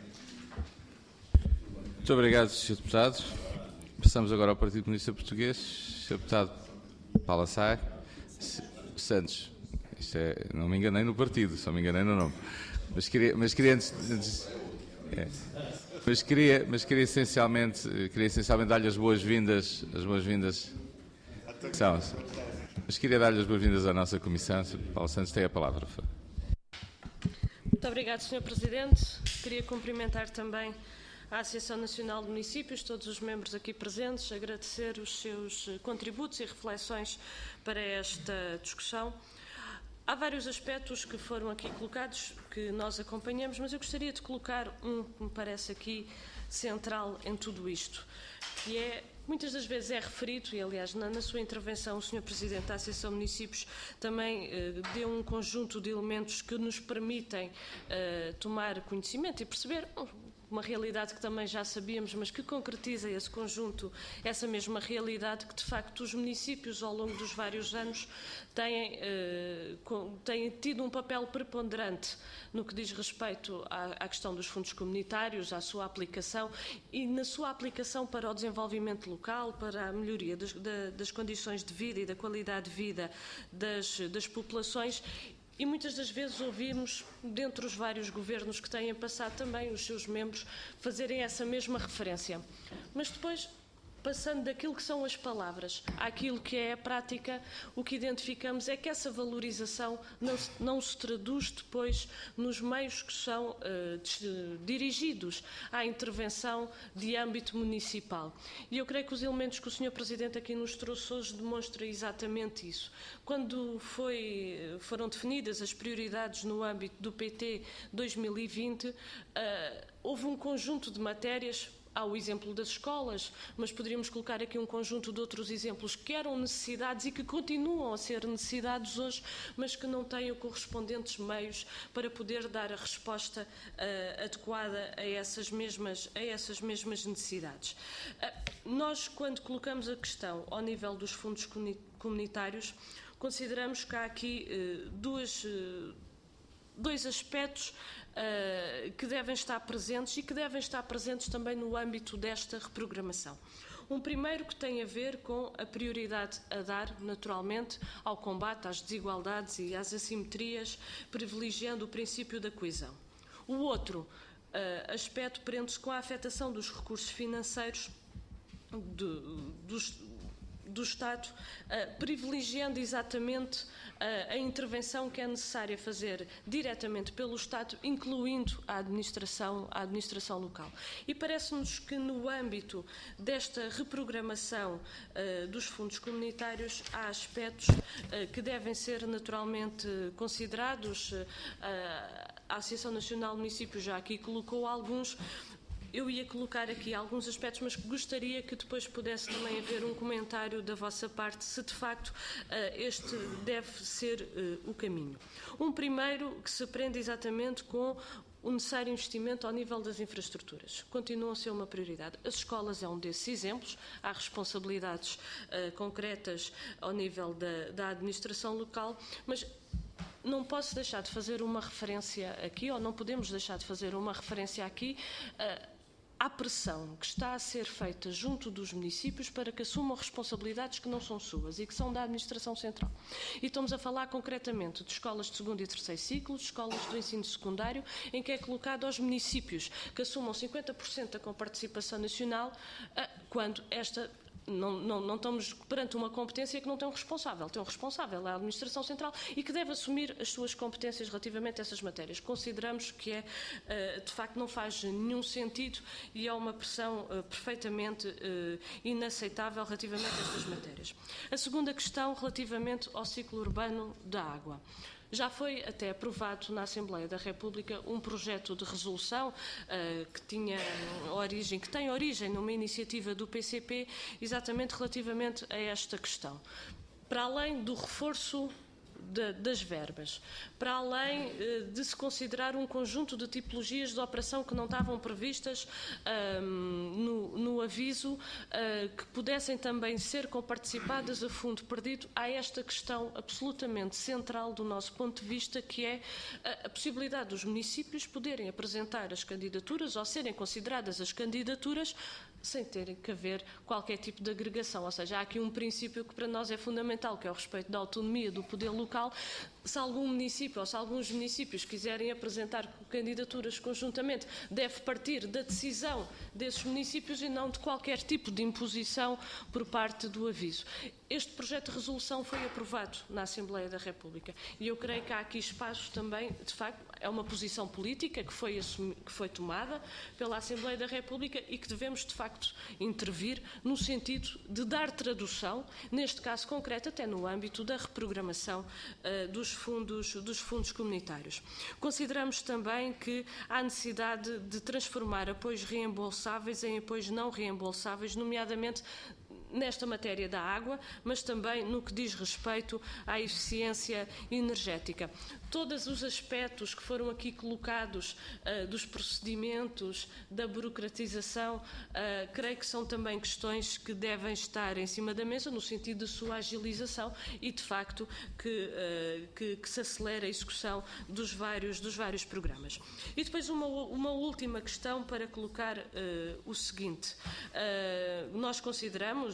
Muito obrigado, senhor Deputado. Passamos agora ao Partido Comunista Português. senhor Deputado Paula Sá Santos. Isto é, não me enganei no partido, só me enganei no nome. Mas queria, mas queria antes, antes é, mas queria, mas queria essencialmente, queria essencialmente dar-lhe as boas-vindas, as boas-vindas. São, mas queria dar-lhe as boas-vindas à nossa comissão. senhor Paulo Santos tem a palavra. Muito obrigado, senhor Presidente. Queria cumprimentar também a Associação Nacional de Municípios, todos os membros aqui presentes, agradecer os seus contributos e reflexões para esta discussão. Há vários aspectos que foram aqui colocados, que nós acompanhamos, mas eu gostaria de colocar um que me parece aqui central em tudo isto, que é, muitas das vezes é referido, e aliás na, na sua intervenção o senhor Presidente da Associação de Municípios também eh, deu um conjunto de elementos que nos permitem eh, tomar conhecimento e perceber uma realidade que também já sabíamos, mas que concretiza esse conjunto, essa mesma realidade que, de facto, os municípios, ao longo dos vários anos, têm, eh, com, têm tido um papel preponderante no que diz respeito à, à questão dos fundos comunitários, à sua aplicação e na sua aplicação para o desenvolvimento local, para a melhoria das, da, das condições de vida e da qualidade de vida das, das populações. E muitas das vezes ouvimos, dentre os vários governos que têm passado também, os seus membros fazerem essa mesma referência. Mas depois passando daquilo que são as palavras àquilo que é a prática, o que identificamos é que essa valorização não se, não se traduz depois nos meios que são uh, dirigidos à intervenção de âmbito municipal. E eu creio que os elementos que o senhor Presidente aqui nos trouxe hoje demonstram exatamente isso. Quando foi, foram definidas as prioridades no âmbito do P T dois mil e vinte, uh, houve um conjunto de matérias. Há o exemplo das escolas, mas poderíamos colocar aqui um conjunto de outros exemplos que eram necessidades e que continuam a ser necessidades hoje, mas que não têm os correspondentes meios para poder dar a resposta uh, adequada a essas mesmas, a essas mesmas necessidades. Uh, nós, quando colocamos a questão ao nível dos fundos comunitários, consideramos que há aqui uh, duas... Uh, dois aspectos uh, que devem estar presentes e que devem estar presentes também no âmbito desta reprogramação. Um primeiro que tem a ver com a prioridade a dar, naturalmente, ao combate às desigualdades e às assimetrias, privilegiando o princípio da coesão. O outro uh, aspecto prende-se com a afetação dos recursos financeiros de, dos do Estado, uh, privilegiando exatamente uh, a intervenção que é necessária fazer diretamente pelo Estado, incluindo a administração, a administração local. E parece-nos que no âmbito desta reprogramação uh, dos fundos comunitários há aspectos uh, que devem ser naturalmente considerados. Uh, a Associação Nacional de Municípios já aqui colocou alguns. Eu ia colocar aqui alguns aspectos, mas gostaria que depois pudesse também haver um comentário da vossa parte, se de facto este deve ser o caminho. Um primeiro que se prende exatamente com o necessário investimento ao nível das infraestruturas. Continua a ser uma prioridade. As escolas é um desses exemplos. Há responsabilidades uh, concretas ao nível da, da administração local, mas não posso deixar de fazer uma referência aqui, ou não podemos deixar de fazer uma referência aqui, uh, à pressão que está a ser feita junto dos municípios para que assumam responsabilidades que não são suas e que são da administração central. E estamos a falar concretamente de escolas de segundo e terceiro ciclo, de escolas do ensino secundário, em que é colocado aos municípios que assumam cinquenta por cento da comparticipação nacional, quando esta... Não, não, não estamos perante uma competência que não tem um responsável. Tem um responsável, é a administração central, e que deve assumir as suas competências relativamente a essas matérias. Consideramos que é, de facto, não faz nenhum sentido e é uma pressão perfeitamente inaceitável relativamente a estas matérias. A segunda questão, relativamente ao ciclo urbano da água. Já foi até aprovado na Assembleia da República um projeto de resolução uh, que tinha origem, que tem origem numa iniciativa do P C P, exatamente relativamente a esta questão. Para além do reforço de, das verbas, para além uh, de se considerar um conjunto de tipologias de operação que não estavam previstas uh, no, no aviso, uh, que pudessem também ser comparticipadas a fundo perdido, há esta questão absolutamente central do nosso ponto de vista, que é a, a possibilidade dos municípios poderem apresentar as candidaturas ou serem consideradas as candidaturas sem terem que haver qualquer tipo de agregação. Ou seja, há aqui um princípio que para nós é fundamental, que é o respeito da autonomia do poder local. Se algum município ou se alguns municípios quiserem apresentar candidaturas conjuntamente, deve partir da decisão desses municípios e não de qualquer tipo de imposição por parte do aviso. Este projeto de resolução foi aprovado na Assembleia da República e eu creio que há aqui espaços também, de facto, é uma posição política que foi, assumi, que foi tomada pela Assembleia da República e que devemos, de facto, intervir no sentido de dar tradução, neste caso concreto, até no âmbito da reprogramação uh, dos, fundos, dos fundos comunitários. Consideramos também que há necessidade de transformar apoios reembolsáveis em apoios não reembolsáveis, nomeadamente nesta matéria da água, mas também no que diz respeito à eficiência energética. Todos os aspectos que foram aqui colocados uh, dos procedimentos, da burocratização, uh, creio que são também questões que devem estar em cima da mesa no sentido de sua agilização e, de facto, que, uh, que, que se acelere a execução dos vários, dos vários programas. E depois uma, uma última questão para colocar uh, o seguinte. Uh, nós consideramos,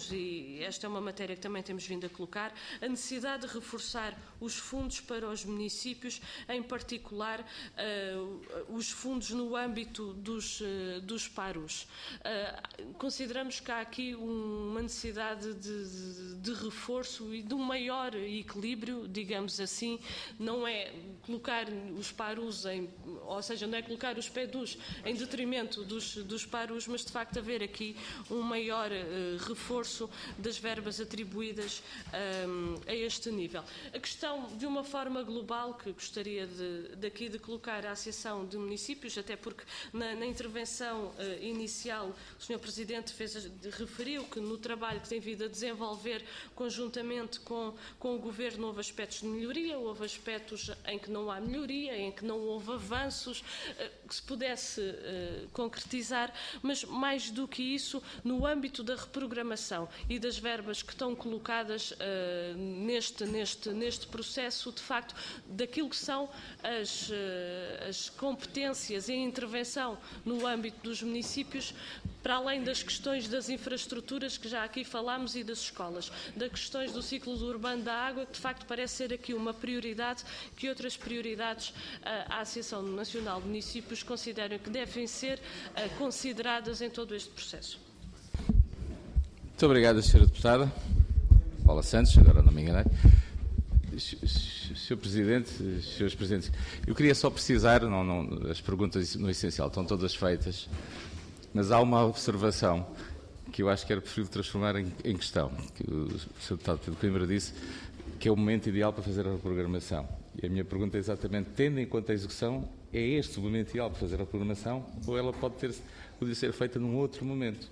fundos, e esta é uma matéria que também temos vindo a colocar, a necessidade de reforçar os fundos para os municípios, em particular uh, os fundos no âmbito dos, uh, dos PARUs. Uh, consideramos que há aqui um, uma necessidade de, de, de reforço e de um maior equilíbrio, digamos assim, não é colocar os PARUs em, ou seja, não é colocar os P E D Us em detrimento dos, dos PARUs, mas de facto haver aqui um maior uh, reforço das verbas atribuídas um, a este nível. A questão, de uma forma global, que gostaria de, daqui de colocar à Associação de Municípios, até porque na, na intervenção uh, inicial o senhor Presidente fez, referiu que no trabalho que tem vindo a desenvolver conjuntamente com, com o Governo houve aspectos de melhoria, houve aspectos em que não há melhoria, em que não houve avanços, uh, que se pudesse uh, concretizar, mas mais do que isso, no âmbito da reprogramação e das verbas que estão colocadas uh, neste, neste, neste processo, de facto, daquilo que são as, uh, as competências e a intervenção no âmbito dos municípios, para além das questões das infraestruturas que já aqui falámos e das escolas, das questões do ciclo urbano da água, que de facto parece ser aqui uma prioridade que outras prioridades a Associação Nacional de Municípios consideram que devem ser consideradas em todo este processo. Muito obrigado, senhora Deputada. Paula Santos, agora não me enganei. senhor Presidente, senhores Presidentes, eu queria só precisar, não, não, as perguntas no essencial estão todas feitas, mas há uma observação que eu acho que era preferível transformar em, em questão, que o senhor Deputado Pedro Coimbra disse que é o momento ideal para fazer a reprogramação. E a minha pergunta é exatamente, tendo em conta a execução, é este o momento ideal para fazer a reprogramação ou ela pode, ter, pode ser feita num outro momento?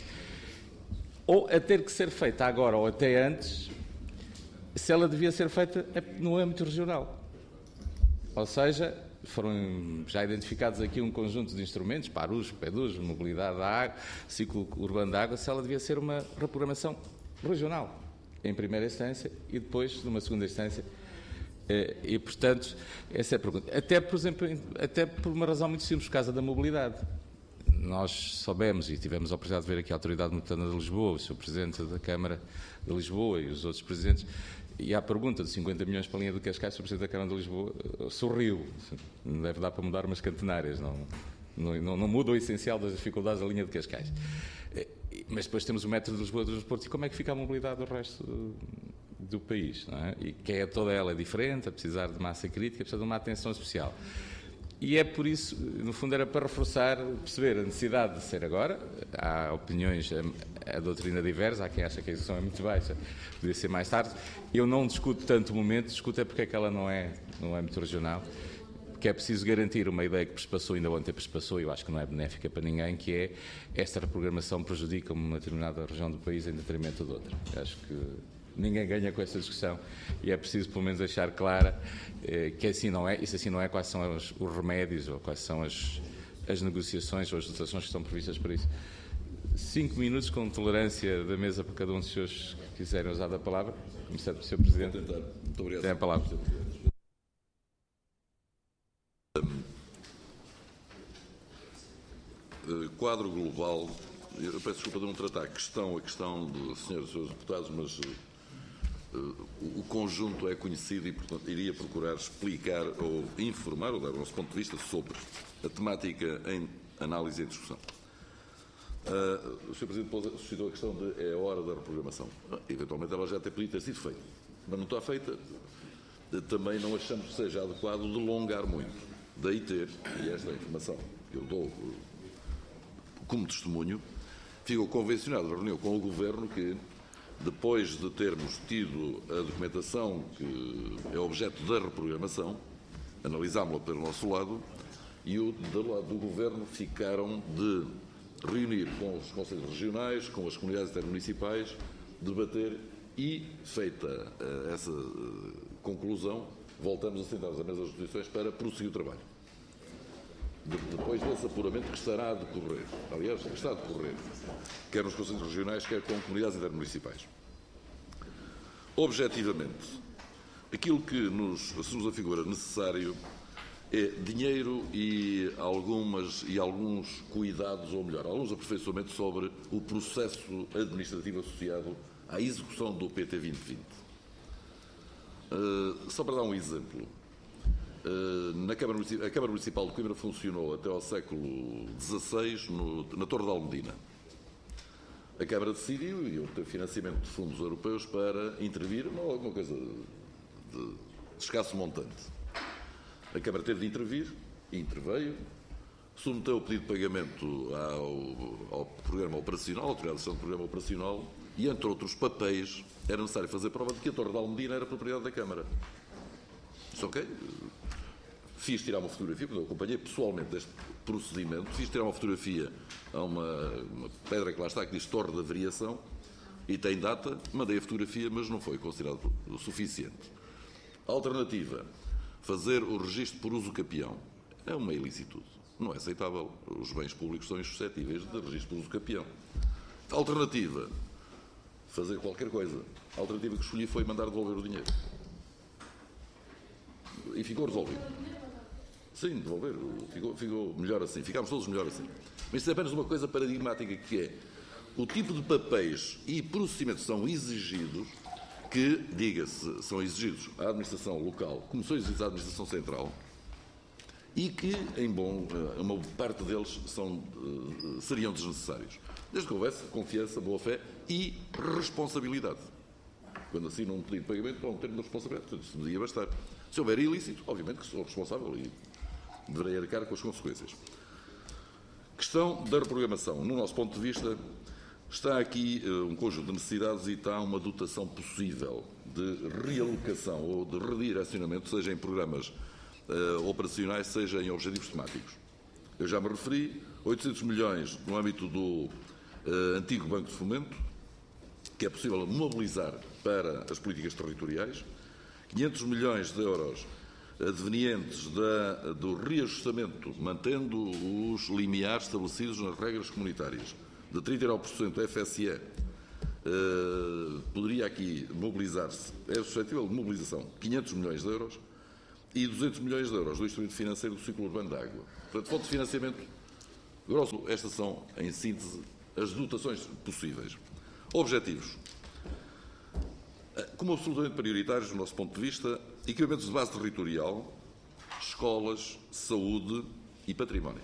Ou a ter que ser feita agora ou até antes, se ela devia ser feita no âmbito regional. Ou seja, foram já identificados aqui um conjunto de instrumentos, PARUs, P E D Us, mobilidade da água, ciclo urbano da água, se ela devia ser uma reprogramação regional, em primeira instância, e depois, numa segunda instância. E, portanto, essa é a pergunta. Até, por exemplo, até por uma razão muito simples, por causa da mobilidade. Nós soubemos e tivemos a oportunidade de ver aqui a Autoridade Metropolitana de Lisboa, o senhor Presidente da Câmara de Lisboa e os outros Presidentes, e à pergunta de cinquenta milhões para a linha de Cascais, o senhor Presidente da Câmara de Lisboa sorriu. Não deve dar para mudar umas cantenárias, não, não, não muda o essencial das dificuldades da linha de Cascais. Mas depois temos o metro de Lisboa e dos Portos, e como é que fica a mobilidade do resto do país? Não é? E que é toda ela diferente, a precisar de massa crítica, precisa de uma atenção especial. E é por isso, no fundo, era para reforçar, perceber a necessidade de ser agora. Há opiniões, a, a doutrina diversa, há quem acha que a execução é muito baixa, poderia ser mais tarde. Eu não discuto tanto o momento, discuto é porque é que ela não é no âmbito regional, porque é preciso garantir uma ideia que prespassou, ainda ontem prespassou, e eu acho que não é benéfica para ninguém, que é esta reprogramação prejudica uma determinada região do país em detrimento de outra. Eu acho que ninguém ganha com essa discussão e é preciso pelo menos deixar clara eh, que assim não é, e se assim não é, quais são os, os remédios ou quais são as, as negociações ou as dotações que estão previstas para isso. Cinco minutos com tolerância da mesa para cada um dos senhores que quiserem usar da palavra. Começando pelo senhor Presidente. Muito obrigado. Tem a palavra. Um, quadro global. Eu peço desculpa de não tratar a questão, a questão dos senhores e senhores deputados, mas uh, o, o conjunto é conhecido e, portanto, iria procurar explicar ou informar, ou dar o nosso ponto de vista sobre a temática em análise e discussão. Uh, o senhor Presidente suscitou a questão de é a hora da reprogramação. Uh, eventualmente ela já até podia ter sido feita, mas não está feita. Uh, também não achamos que seja adequado delongar muito. Daí ter, e esta é a informação que eu dou uh, como testemunho, ficou convencionado, reuniu com o Governo que, depois de termos tido a documentação que é objeto da reprogramação, analisámos-la pelo nosso lado, e o, do lado do Governo ficaram de reunir com os Conselhos Regionais, com as comunidades intermunicipais, debater e, feita uh, essa uh, conclusão, voltamos a sentar-nos à mesa das instituições para prosseguir o trabalho. Depois desse apuramento que estará a decorrer, aliás, que está a decorrer, quer nos Conselhos Regionais, quer com comunidades intermunicipais. Objetivamente, aquilo que nos, se nos afigura necessário é dinheiro e, algumas, e alguns cuidados, ou melhor, alguns aperfeiçoamentos sobre o processo administrativo associado à execução do P T vinte vinte. Uh, só para dar um exemplo, uh, na Câmara, a Câmara Municipal de Coimbra funcionou até ao século dezasseis no, na Torre de Almedina. A Câmara decidiu e obteve financiamento de fundos europeus para intervir em alguma coisa de, de escasso montante. A Câmara teve de intervir, e interveio, submeteu o pedido de pagamento ao, ao programa operacional, à autorização do programa operacional, e, entre outros papéis, era necessário fazer prova de que a Torre de Almedina era propriedade da Câmara. Isso ok? Fiz tirar uma fotografia, porque eu acompanhei pessoalmente este procedimento, fiz tirar uma fotografia a uma, uma pedra que lá está, que diz Torre da Variação, e tem data, mandei a fotografia, mas não foi considerado o suficiente. A alternativa, fazer o registro por uso capião, é uma ilicitude. Não é aceitável. Os bens públicos são insuscetíveis de registro por uso capião. A alternativa, fazer qualquer coisa. A alternativa que escolhi foi mandar devolver o dinheiro. E ficou resolvido. Sim, devolver. Ficou, ficou melhor assim. Ficámos todos melhor assim. Mas isso é apenas uma coisa paradigmática, que é o tipo de papéis e procedimentos são exigidos, que, diga-se, são exigidos à administração local, como são exigidos à administração central, e que, em bom, uma parte deles são, seriam desnecessários. Desde que houvesse confiança, boa-fé e responsabilidade. Quando assinam um pedido de pagamento, vão ter uma responsabilidade. Portanto, isso devia bastar. Se houver ilícito, obviamente que sou responsável e deverei arcar com as consequências. Questão da reprogramação. No nosso ponto de vista, está aqui uh, um conjunto de necessidades e está uma dotação possível de realocação ou de redirecionamento, seja em programas uh, operacionais, seja em objetivos temáticos. Eu já me referi, oitocentos milhões no âmbito do uh, antigo Banco de Fomento, que é possível mobilizar para as políticas territoriais, quinhentos milhões de euros advenientes da, do reajustamento, mantendo os limiares estabelecidos nas regras comunitárias, de trinta e nove por cento F S E, uh, poderia aqui mobilizar-se, é suscetível de mobilização, quinhentos milhões de euros e duzentos milhões de euros do instrumento financeiro do ciclo urbano da água. Portanto, fonte de financiamento, grosso, estas são, em síntese, as dotações possíveis. Objetivos. Como absolutamente prioritários, do nosso ponto de vista, equipamentos de base territorial, escolas, saúde e património.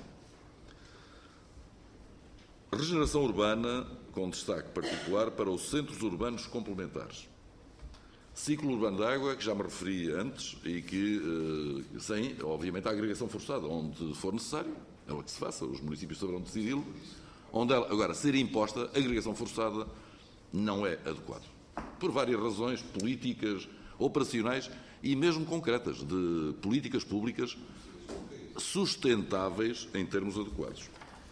Regeneração urbana, com destaque particular para os centros urbanos complementares. Ciclo urbano de água, que já me referi antes, e que, sem, obviamente, a agregação forçada, onde for necessário, é o que se faça, os municípios saberão decidi-lo. Onde ela, agora, ser imposta, a agregação forçada não é adequado. Por várias razões políticas, operacionais e mesmo concretas, de políticas públicas sustentáveis em termos adequados.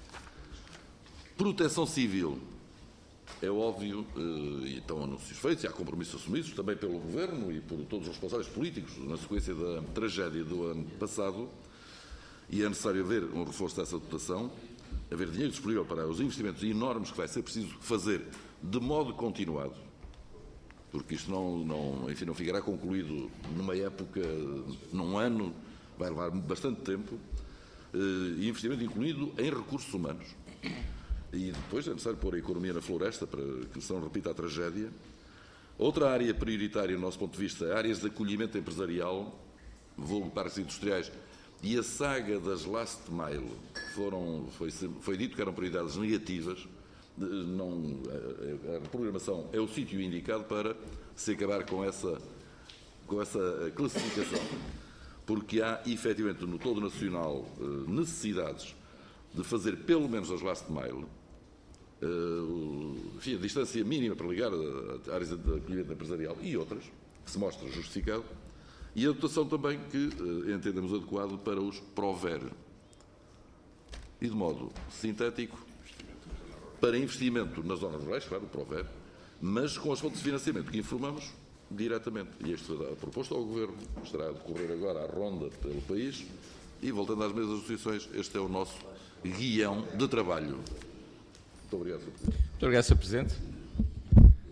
Proteção civil. É óbvio, e estão anúncios feitos, e há compromissos assumidos também pelo Governo e por todos os responsáveis políticos na sequência da tragédia do ano passado, e é necessário haver um reforço dessa dotação, haver dinheiro disponível para os investimentos enormes que vai ser preciso fazer de modo continuado, porque isto não, não, enfim, não ficará concluído numa época, num ano, vai levar bastante tempo, e investimento incluído em recursos humanos. E depois é necessário pôr a economia na floresta para que se não repita a tragédia. Outra área prioritária, do nosso ponto de vista, áreas de acolhimento empresarial, vulgo parques industriais, e a saga das last mile. Foram, foi, foi dito que eram prioridades negativas. Não, a, a programação é o sítio indicado para se acabar com essa, com essa classificação. Porque há, efetivamente, no todo nacional, necessidades de fazer pelo menos as last mile, Uh, enfim, a distância mínima para ligar a, a áreas de acolhimento empresarial e outras, que se mostra justificado, e a dotação também que uh, entendemos adequado para os PROVER. E de modo sintético, para investimento nas zonas rurais, claro, o PROVER, mas com as fontes de financiamento que informamos diretamente. E isto será proposto ao Governo, estará a decorrer agora a ronda pelo país, e voltando às mesmas associações, este é o nosso guião de trabalho. Muito obrigado, senhor Presidente. Muito obrigado, senhor Presidente.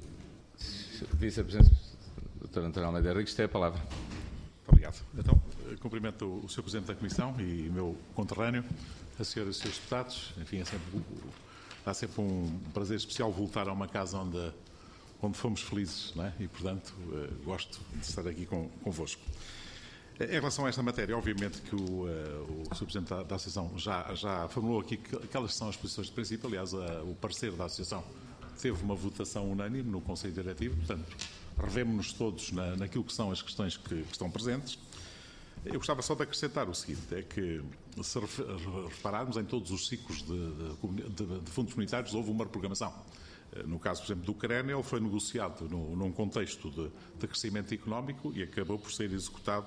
Vice-Presidente, doutor António Almeida Henriques, tem a palavra. Obrigado. Então, cumprimento o senhor Presidente da Comissão e o meu conterrâneo, a senhora e os senhores deputados. Enfim, é sempre, dá sempre um prazer especial voltar a uma casa onde, onde fomos felizes, não é? E, portanto, gosto de estar aqui com, convosco. Em relação a esta matéria, obviamente que o, uh, o senhor Presidente da, da Associação já, já formulou aqui que, aquelas são as posições de princípio. Aliás, a, o parecer da Associação teve uma votação unânime no Conselho Diretivo, portanto, revemos-nos todos na, naquilo que são as questões que, que estão presentes. Eu gostava só de acrescentar o seguinte, é que se repararmos em todos os ciclos de, de, de, de fundos comunitários houve uma reprogramação. No caso, por exemplo, do C R E N, ele foi negociado no, num contexto de, de crescimento económico e acabou por ser executado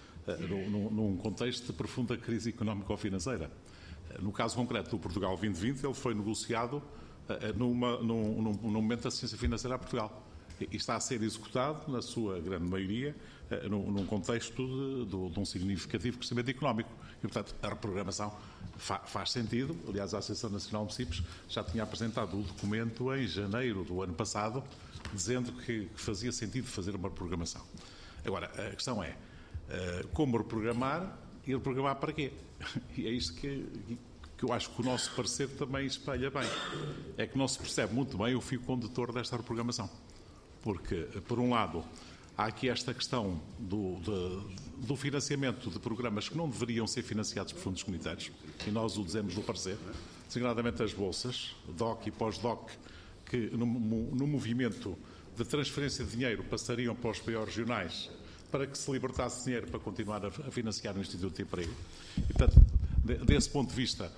uh, num contexto de profunda crise económico-financeira. No caso concreto do Portugal vinte vinte, ele foi negociado uh, numa, num, num, num momento da assistência financeira a Portugal. E está a ser executado, na sua grande maioria, num, num contexto de, de, de um significativo crescimento económico. E, portanto, a reprogramação fa, faz sentido. Aliás, a Associação Nacional de Municípios já tinha apresentado o documento em janeiro do ano passado, dizendo que, que fazia sentido fazer uma reprogramação. Agora, a questão é como reprogramar e reprogramar para quê? E é isto que, que eu acho que o nosso parecer também espelha bem. É que não se percebe muito bem o fio condutor desta reprogramação. Porque, por um lado, há aqui esta questão do, de, do financiamento de programas que não deveriam ser financiados por fundos comunitários, e nós o dizemos no parecer, designadamente as bolsas, D O C e pós-D O C, que no, no movimento de transferência de dinheiro passariam para os P O regionais para que se libertasse dinheiro para continuar a, a financiar o Instituto de Emprego. E, portanto, de, desse ponto de vista,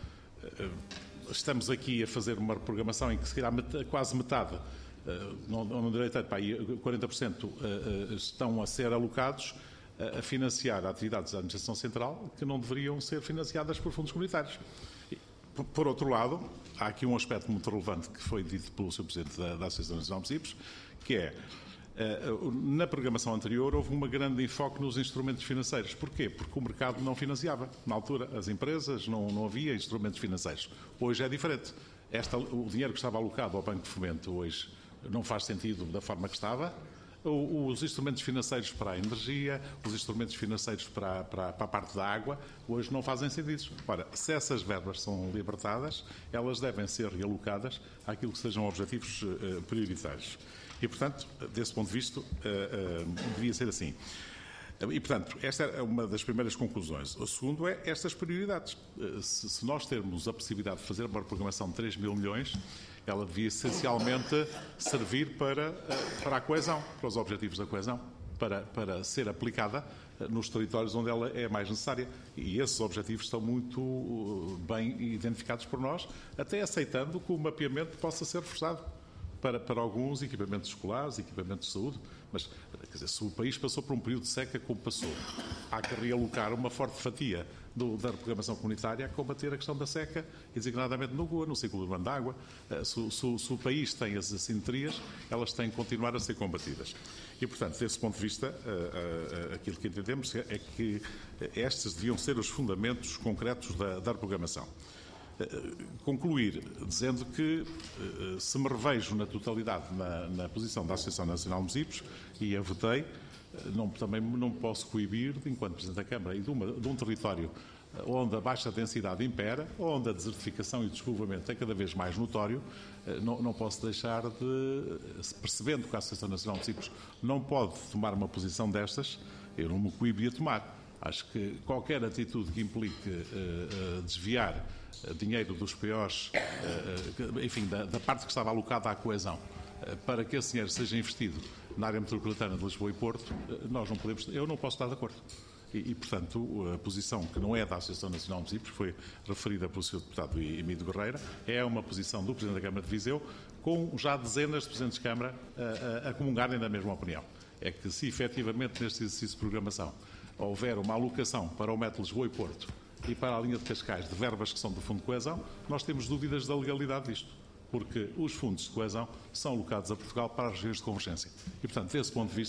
estamos aqui a fazer uma reprogramação em que se calhar quase metade, não, não direito, pá, quarenta por cento estão a ser alocados a financiar atividades da Administração Central que não deveriam ser financiadas por fundos comunitários. Por outro lado, há aqui um aspecto muito relevante que foi dito pelo senhor Presidente da, da Associação Nacional de Municípios, que é, na programação anterior houve um grande enfoque nos instrumentos financeiros. Porquê? Porque o mercado não financiava. Na altura, as empresas, não, não havia instrumentos financeiros. Hoje é diferente. Esta, o dinheiro que estava alocado ao Banco de Fomento hoje não faz sentido da forma que estava. Os instrumentos financeiros para a energia, os instrumentos financeiros para, para, para a parte da água, hoje não fazem sentido. Ora, se essas verbas são libertadas, elas devem ser realocadas àquilo que sejam objetivos uh, prioritários. E, portanto, desse ponto de vista, uh, uh, devia ser assim. E, portanto, esta é uma das primeiras conclusões. O segundo é estas prioridades. Se, se nós termos a possibilidade de fazer uma reprogramação de três mil milhões, ela devia essencialmente servir para, para a coesão, para os objetivos da coesão, para, para ser aplicada nos territórios onde ela é mais necessária. E esses objetivos estão muito bem identificados por nós, até aceitando que o mapeamento possa ser reforçado para, para alguns equipamentos escolares, equipamentos de saúde. Mas, quer dizer, se o país passou por um período de seca como passou, há que realocar uma forte fatia do, da reprogramação comunitária a combater a questão da seca, e designadamente no G O A, no ciclo urbano de água. Se, se, se o país tem as assimetrias, elas têm que continuar a ser combatidas. E, portanto, desse ponto de vista, uh, uh, aquilo que entendemos é que estes deviam ser os fundamentos concretos da, da reprogramação. Concluir dizendo que se me revejo na totalidade na, na posição da Associação Nacional de Municípios e a votei, não, também não posso coibir, enquanto Presidente da Câmara, e de, uma, de um território onde a baixa densidade impera, onde a desertificação e o despovoamento é cada vez mais notório, não, não posso deixar de, percebendo que a Associação Nacional de Municípios não pode tomar uma posição destas, eu não me coibi a tomar. Acho que qualquer atitude que implique uh, uh, desviar dinheiro dos P Os, enfim, da, da parte que estava alocada à coesão, para que esse dinheiro seja investido na área metropolitana de Lisboa e Porto, nós não podemos, eu não posso estar de acordo. E, e, portanto, a posição que não é da Associação Nacional de Municípios, foi referida pelo senhor Deputado Emílio Guerreira, é uma posição do Presidente da Câmara de Viseu, com já dezenas de Presidentes de Câmara a, a, a comungarem da mesma opinião. É que, se efetivamente neste exercício de programação houver uma alocação para o método Lisboa e Porto e para a linha de Cascais de verbas que são do Fundo de Coesão, nós temos dúvidas da legalidade disto, porque os fundos de coesão são alocados a Portugal para as regiões de convergência. E, portanto, desse ponto de vista,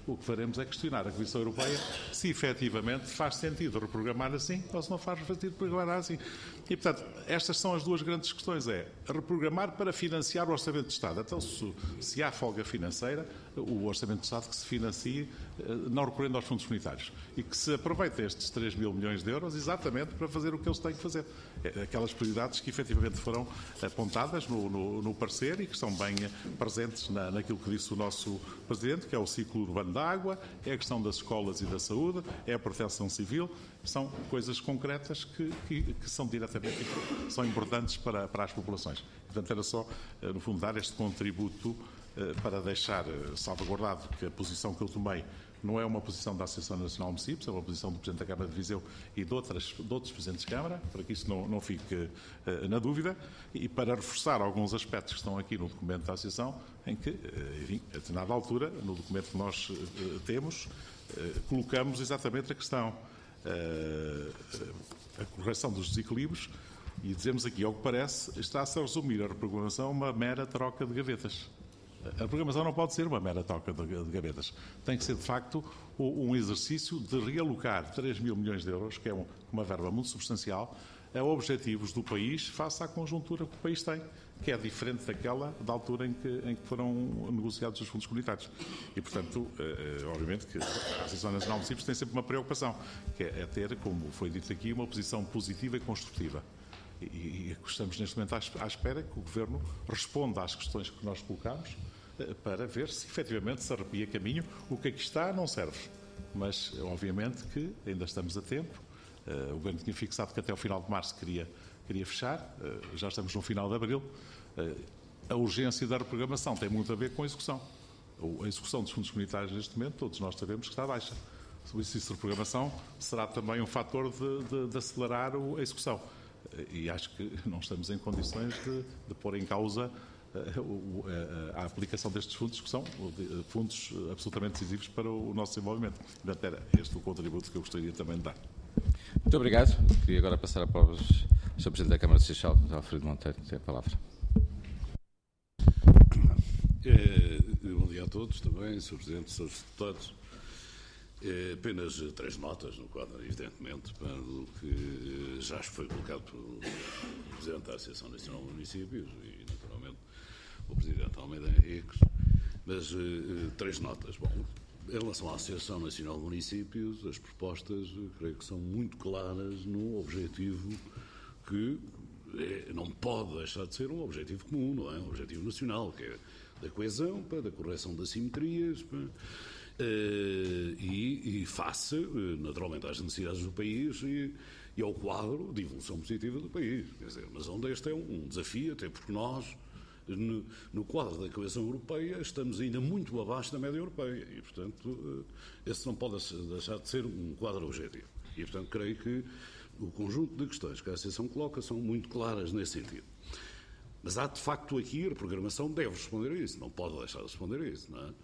o que faremos é questionar a Comissão Europeia se efetivamente faz sentido reprogramar assim ou se não faz sentido reprogramar assim. E, portanto, estas são as duas grandes questões. É reprogramar para financiar o Orçamento de Estado. Então, se, se há folga financeira, o Orçamento de Estado que se financie não recorrendo aos fundos comunitários e que se aproveite estes três mil milhões de euros exatamente para fazer o que eles têm que fazer. Aquelas prioridades que efetivamente foram apontadas no, no, no parecer e que estão bem presentes na, naquilo que disse o nosso Presidente, que é o ciclo urbano da água, é a questão das escolas e da saúde, é a proteção civil, são coisas concretas que, que, que são diretamente são importantes para, para as populações. Portanto, era só, no fundo, dar este contributo para deixar salvaguardado que a posição que eu tomei não é uma posição da Associação Nacional de Municípios, é uma posição do Presidente da Câmara de Viseu e de, outras, de outros Presidentes de Câmara, para que isso não, não fique uh, na dúvida, e para reforçar alguns aspectos que estão aqui no documento da Associação, em que, uh, enfim, a determinada altura, no documento que nós uh, temos, uh, colocamos exatamente a questão, uh, a correção dos desequilíbrios, e dizemos aqui, ao que parece, está-se a resumir a reprogramação a uma mera troca de gavetas. A programação não pode ser uma mera troca de gavetas. Tem que ser, de facto, um exercício de realocar três mil milhões de euros, que é uma verba muito substancial, a objetivos do país face à conjuntura que o país tem, que é diferente daquela da altura em que, em que foram negociados os fundos comunitários. E, portanto, obviamente que a Associação Nacional de Municípios tem sempre uma preocupação, que é ter, como foi dito aqui, uma posição positiva e construtiva. E, e estamos neste momento à espera que o Governo responda às questões que nós colocamos para ver se efetivamente se arrepia caminho. O que aqui está não serve, mas obviamente que ainda estamos a tempo. O Governo tinha fixado que até ao final de março queria, queria fechar, já estamos no final de abril. A urgência da reprogramação tem muito a ver com a execução. A execução dos fundos comunitários neste momento, todos nós sabemos que está baixa. O exercício de reprogramação será também um fator de, de, de acelerar a execução. E acho que não estamos em condições de, de pôr em causa a, a, a aplicação destes fundos, que são fundos absolutamente decisivos para o nosso desenvolvimento. Portanto, era este o contributo que eu gostaria também de dar. Muito obrigado. Queria agora passar a palavra ao senhor Presidente da Câmara de Seixal, Alfredo Monteiro, tem a palavra. É, bom dia a todos também, senhor Presidente, senhores deputados. É, apenas três notas no quadro, evidentemente, para o que já foi colocado pelo Presidente da Associação Nacional de Municípios e, naturalmente, o Presidente Almeida Henriques, mas uh, três notas. Bom, em relação à Associação Nacional de Municípios, as propostas, creio que são muito claras no objetivo que é, não pode deixar de ser um objetivo comum, não é? Um objetivo nacional, que é da coesão, para da correção das simetrias, para, Uh, e, e face, uh, naturalmente, às necessidades do país e, e ao quadro de evolução positiva do país. Quer dizer, mas onde este é um, um desafio, até porque nós, no, no quadro da coesão europeia, estamos ainda muito abaixo da média europeia e, portanto, uh, esse não pode deixar de ser um quadro objetivo. E, portanto, creio que o conjunto de questões que a Associação coloca são muito claras nesse sentido. Mas há, de facto, aqui a reprogramação deve responder a isso, não pode deixar de responder a isso, não é?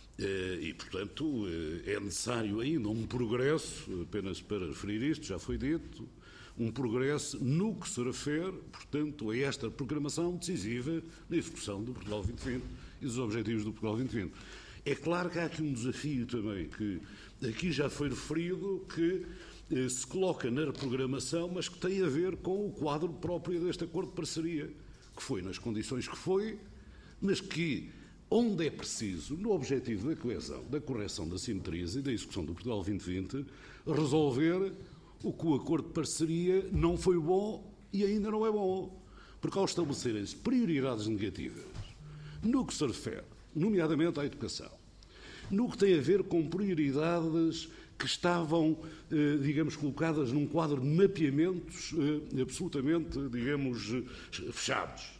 E, portanto, é necessário ainda um progresso, apenas para referir isto, já foi dito, um progresso no que se refere, portanto, a esta programação decisiva na execução do Portugal vinte vinte e dos objetivos do Portugal vinte vinte. É claro que há aqui um desafio também, que aqui já foi referido, que eh, se coloca na reprogramação, mas que tem a ver com o quadro próprio deste acordo de parceria, que foi nas condições que foi, mas que onde é preciso, no objetivo da coesão, da correção das simetrias e da execução do Portugal vinte vinte, resolver o que o acordo de parceria não foi bom e ainda não é bom. Porque ao estabelecerem-se prioridades negativas no que se refere, nomeadamente à educação, no que tem a ver com prioridades que estavam, eh, digamos, colocadas num quadro de mapeamentos eh, absolutamente, digamos, fechados,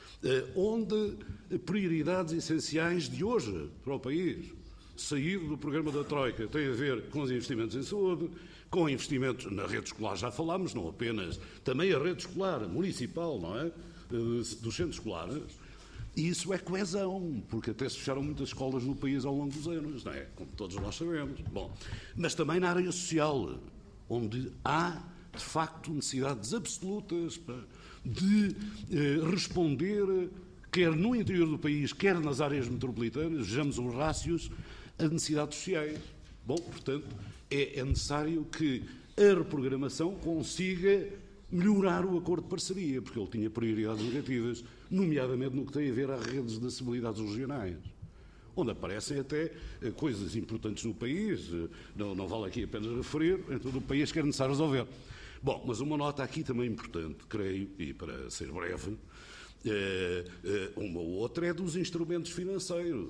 onde prioridades essenciais de hoje para o país, saído do programa da Troika, tem a ver com os investimentos em saúde, com investimentos na rede escolar, já falámos, não apenas, também a rede escolar municipal, não é? Dos centros escolares, e isso é coesão, porque até se fecharam muitas escolas no país ao longo dos anos, não é? Como todos nós sabemos. Bom, mas também na área social, onde há, de facto, necessidades absolutas para de eh, responder, quer no interior do país, quer nas áreas metropolitanas, vejamos os rácios, as necessidades sociais. Bom, portanto, é, é necessário que a reprogramação consiga melhorar o acordo de parceria, porque ele tinha prioridades negativas, nomeadamente no que tem a ver às redes de acessibilidade regionais, onde aparecem até eh, coisas importantes no país, eh, não, não vale aqui apenas referir, em todo o país que é necessário resolver. Bom, mas uma nota aqui também importante, creio, e para ser breve, eh, eh, uma ou outra é dos instrumentos financeiros.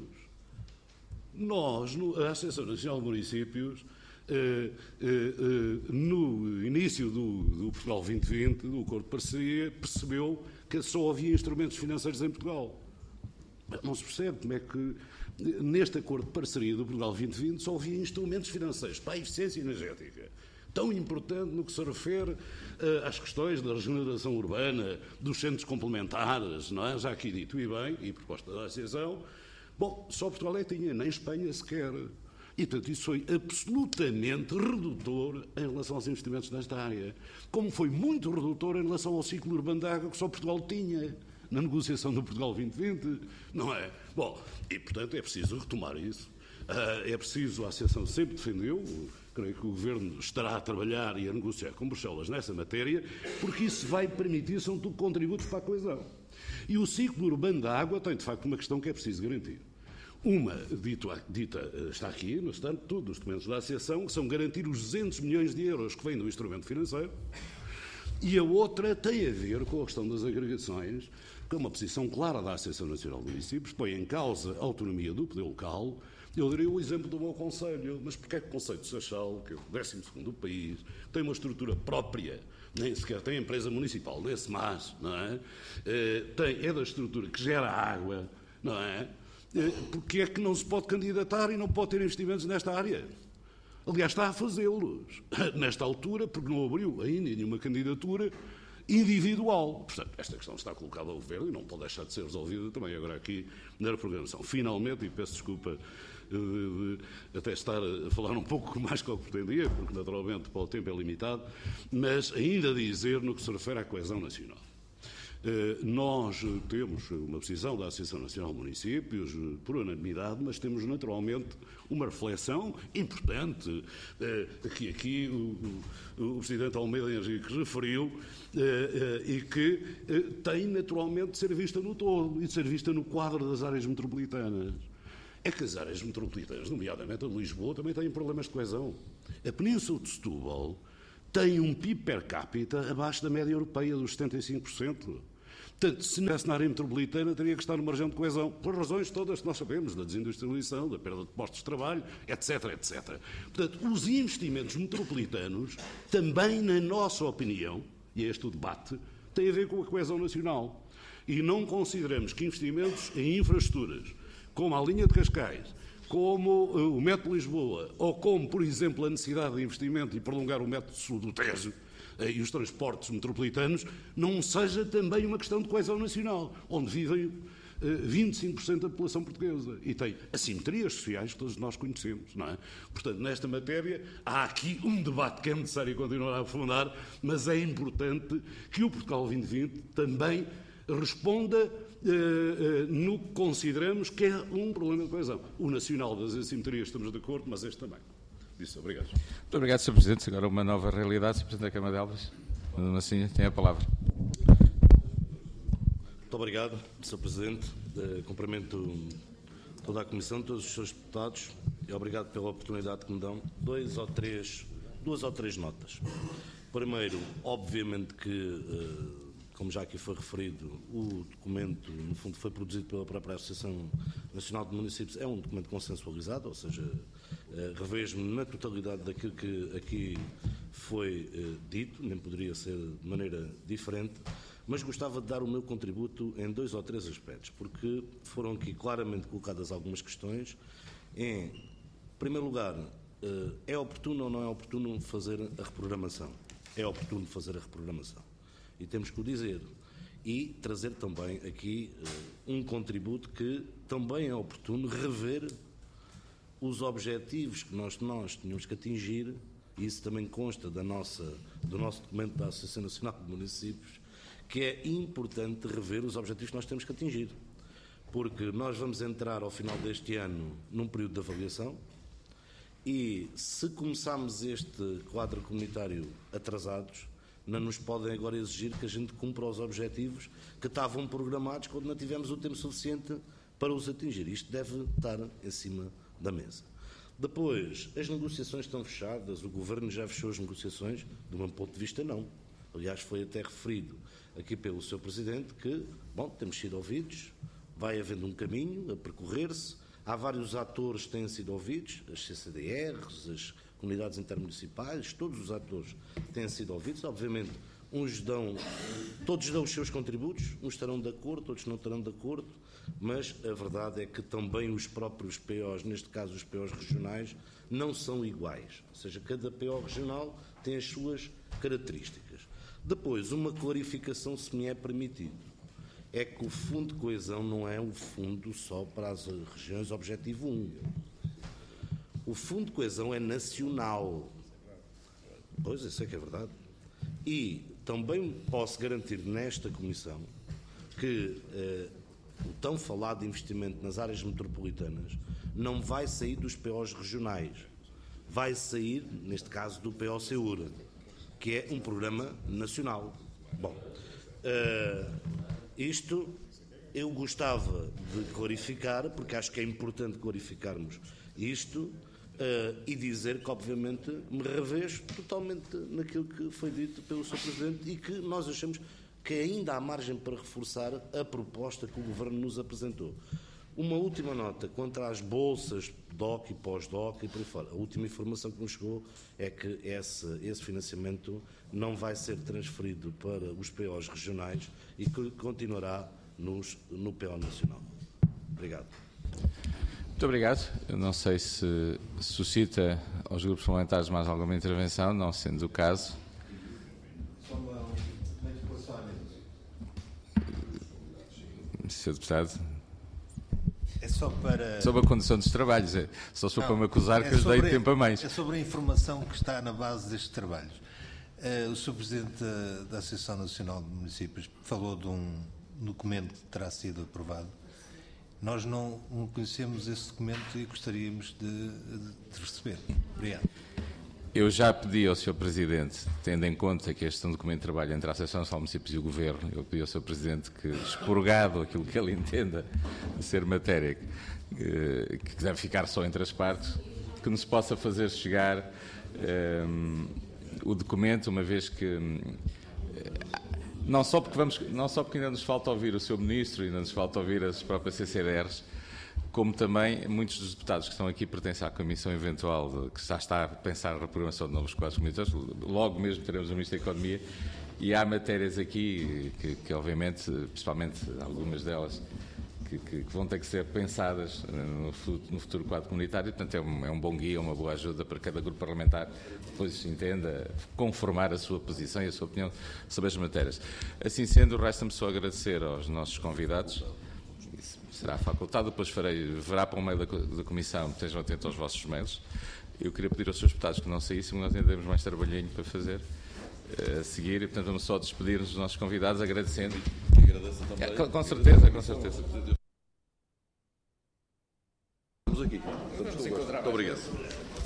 Nós, no, a Associação Nacional de Municípios, Uh, uh, uh, no início do, do Portugal vinte vinte, do acordo de parceria, percebeu que só havia instrumentos financeiros em Portugal. Não se percebe como é que, neste acordo de parceria do Portugal vinte vinte, só havia instrumentos financeiros para a eficiência energética, tão importante no que se refere uh, às questões da regeneração urbana, dos centros complementares, não é? Já aqui dito e bem, e proposta da Associação. Bom, só Portugal é que tinha, nem Espanha sequer. E, portanto, isso foi absolutamente redutor em relação aos investimentos nesta área. Como foi muito redutor em relação ao ciclo urbano de água que só Portugal tinha na negociação do Portugal vinte vinte, não é? Bom, e, portanto, é preciso retomar isso. É preciso, a Associação sempre defendeu, creio que o Governo estará a trabalhar e a negociar com Bruxelas nessa matéria, porque isso vai permitir, são tudo contributos para a coesão. E o ciclo urbano da água tem, de facto, uma questão que é preciso garantir. Uma, dito, dita, está aqui, no estatuto dos documentos da Associação, que são garantir os duzentos milhões de euros que vêm do instrumento financeiro, e a outra tem a ver com a questão das agregações, que é uma posição clara da Associação Nacional de Municípios, põe em causa a autonomia do poder local. Eu daria o exemplo do meu Conselho, mas porquê é que o Conselho de Seixal, que é o décimo segundo do país, tem uma estrutura própria, nem sequer tem empresa municipal, desse mais, não é? Tem, é da estrutura que gera água, não é? Porque é que não se pode candidatar e não pode ter investimentos nesta área? Aliás, está a fazê-los nesta altura, porque não abriu ainda nenhuma candidatura individual. Portanto, esta questão está colocada ao Governo e não pode deixar de ser resolvida também agora aqui na reprogramação. Finalmente, e peço desculpa de, de até estar a falar um pouco mais que o que pretendia, porque naturalmente o tempo é limitado, mas ainda dizer no que se refere à coesão nacional. Nós temos uma decisão da Associação Nacional de Municípios por unanimidade, mas temos naturalmente uma reflexão importante que aqui o, o Presidente Almeida Henrique referiu e que tem naturalmente de ser vista no todo e de ser vista no quadro das áreas metropolitanas. É que as áreas metropolitanas, nomeadamente a de Lisboa, também têm problemas de coesão. A Península de Setúbal tem um P I B per capita abaixo da média europeia dos setenta e cinco por cento. Portanto, se não estivesse na área metropolitana, teria que estar numa região de coesão, por razões todas que nós sabemos, da desindustrialização, da perda de postos de trabalho, etc, etcétera. Portanto, os investimentos metropolitanos, também na nossa opinião, e é este o debate, têm a ver com a coesão nacional. E não consideramos que investimentos em infraestruturas, como a linha de Cascais, como uh, o método de Lisboa, ou como, por exemplo, a necessidade de investimento e prolongar o método sul do Tejo uh, e os transportes metropolitanos, não seja também uma questão de coesão nacional, onde vivem uh, vinte e cinco por cento da população portuguesa e tem assimetrias sociais que todos nós conhecemos, não é? Portanto, nesta matéria, há aqui um debate que é necessário continuar a aprofundar, mas é importante que o Portugal vinte vinte também responda Uh, uh, no que consideramos que é um problema de coesão. O nacional das assimetrias estamos de acordo, mas este também. Disse, obrigado. Muito obrigado, senhor Presidente. Agora uma nova realidade, senhor Presidente da Câmara de Elvas. Assim, tem a palavra. Muito obrigado, senhor Presidente. Uh, cumprimento toda a Comissão, todos os senhores deputados e obrigado pela oportunidade que me dão. Dois ou três, duas ou três notas. Primeiro, obviamente que uh, como já aqui foi referido, o documento, no fundo, foi produzido pela própria Associação Nacional de Municípios, é um documento consensualizado, ou seja, revejo-me na totalidade daquilo que aqui foi dito, nem poderia ser de maneira diferente, mas gostava de dar o meu contributo em dois ou três aspectos, porque foram aqui claramente colocadas algumas questões. Em primeiro lugar, é oportuno ou não é oportuno fazer a reprogramação? É oportuno fazer a reprogramação. E temos que o dizer. E trazer também aqui uh, um contributo que também é oportuno rever os objetivos que nós, nós tínhamos que atingir, e isso também consta da nossa, do nosso documento da Associação Nacional de Municípios, que é importante rever os objetivos que nós temos que atingir. porque nós vamos entrar ao final deste ano num período de avaliação e se começarmos este quadro comunitário atrasados, não nos podem agora exigir que a gente cumpra os objetivos que estavam programados quando não tivemos o tempo suficiente para os atingir. Isto deve estar em cima da mesa. Depois, as negociações estão fechadas, o Governo já fechou as negociações, do meu ponto de vista não. Aliás, foi até referido aqui pelo seu Presidente que, bom, temos sido ouvidos, vai havendo um caminho a percorrer-se, há vários atores que têm sido ouvidos, as C C D Rs, as comunidades intermunicipais, todos os atores têm sido ouvidos, obviamente uns dão, todos dão os seus contributos, uns estarão de acordo, outros não estarão de acordo, mas a verdade é que também os próprios P Os, neste caso os P Os regionais, não são iguais, ou seja, cada P O regional tem as suas características. Depois, uma clarificação, se me é permitido, é que o Fundo de Coesão não é um fundo só para as regiões Objetivo um. O Fundo de Coesão é nacional. Pois, isso é que é verdade. E também posso garantir nesta Comissão que eh, o tão falado investimento nas áreas metropolitanas não vai sair dos P Os regionais. Vai sair, neste caso, do P O SEUR, que é um programa nacional. Bom, uh, isto eu gostava de clarificar, porque acho que é importante clarificarmos isto uh, e dizer que, obviamente, me revejo totalmente naquilo que foi dito pelo senhor Presidente e que nós achamos que ainda há margem para reforçar a proposta que o Governo nos apresentou. Uma última nota quanto às bolsas D O C e pós-D O C e por aí fora. A última informação que nos chegou é que esse, esse financiamento não vai ser transferido para os P Os regionais e que continuará nos, no P O nacional. Obrigado. Muito obrigado. Eu não sei se suscita aos grupos parlamentares mais alguma intervenção, não sendo o caso. senhor Deputado. É só para... Sobre a condição dos trabalhos. É, só só para me acusar é que eu sobre, dei tempo a mais. É sobre a informação que está na base destes trabalhos. Uh, o senhor Presidente da, da Associação Nacional de Municípios falou de um documento que terá sido aprovado. Nós não, não conhecemos esse documento e gostaríamos de, de receber. Obrigado. Eu já pedi ao senhor Presidente, tendo em conta que este é um documento de trabalho entre a Associação Nacional de Municípios e o Governo, eu pedi ao senhor Presidente que, expurgado aquilo que ele entenda de ser matéria, que, que deve ficar só entre as partes, que nos possa fazer chegar um, o documento, uma vez que, não só porque, vamos, não só porque ainda nos falta ouvir o senhor Ministro, ainda nos falta ouvir as próprias C C D Rs, como também muitos dos deputados que estão aqui pertencem à comissão eventual de, que já está a pensar na reprogramação de novos quadros comunitários. Logo mesmo teremos o Ministro da Economia e há matérias aqui que, que obviamente, principalmente algumas delas, que, que, que vão ter que ser pensadas no futuro, no futuro quadro comunitário. Portanto, é um, é um bom guia, uma boa ajuda para cada grupo parlamentar depois entenda, conformar a sua posição e a sua opinião sobre as matérias. Assim sendo, resta-me só agradecer aos nossos convidados. Será facultado, depois farei, verá para o meio da, da Comissão, estejam atentos aos vossos mails. Eu queria pedir aos senhores deputados que não saíssem, nós ainda temos mais trabalhinho para fazer a seguir, e portanto vamos só despedir-nos dos nossos convidados, agradecendo. Agradeço também. É, com, com certeza, com certeza. Estamos aqui. Estamos Muito obrigado.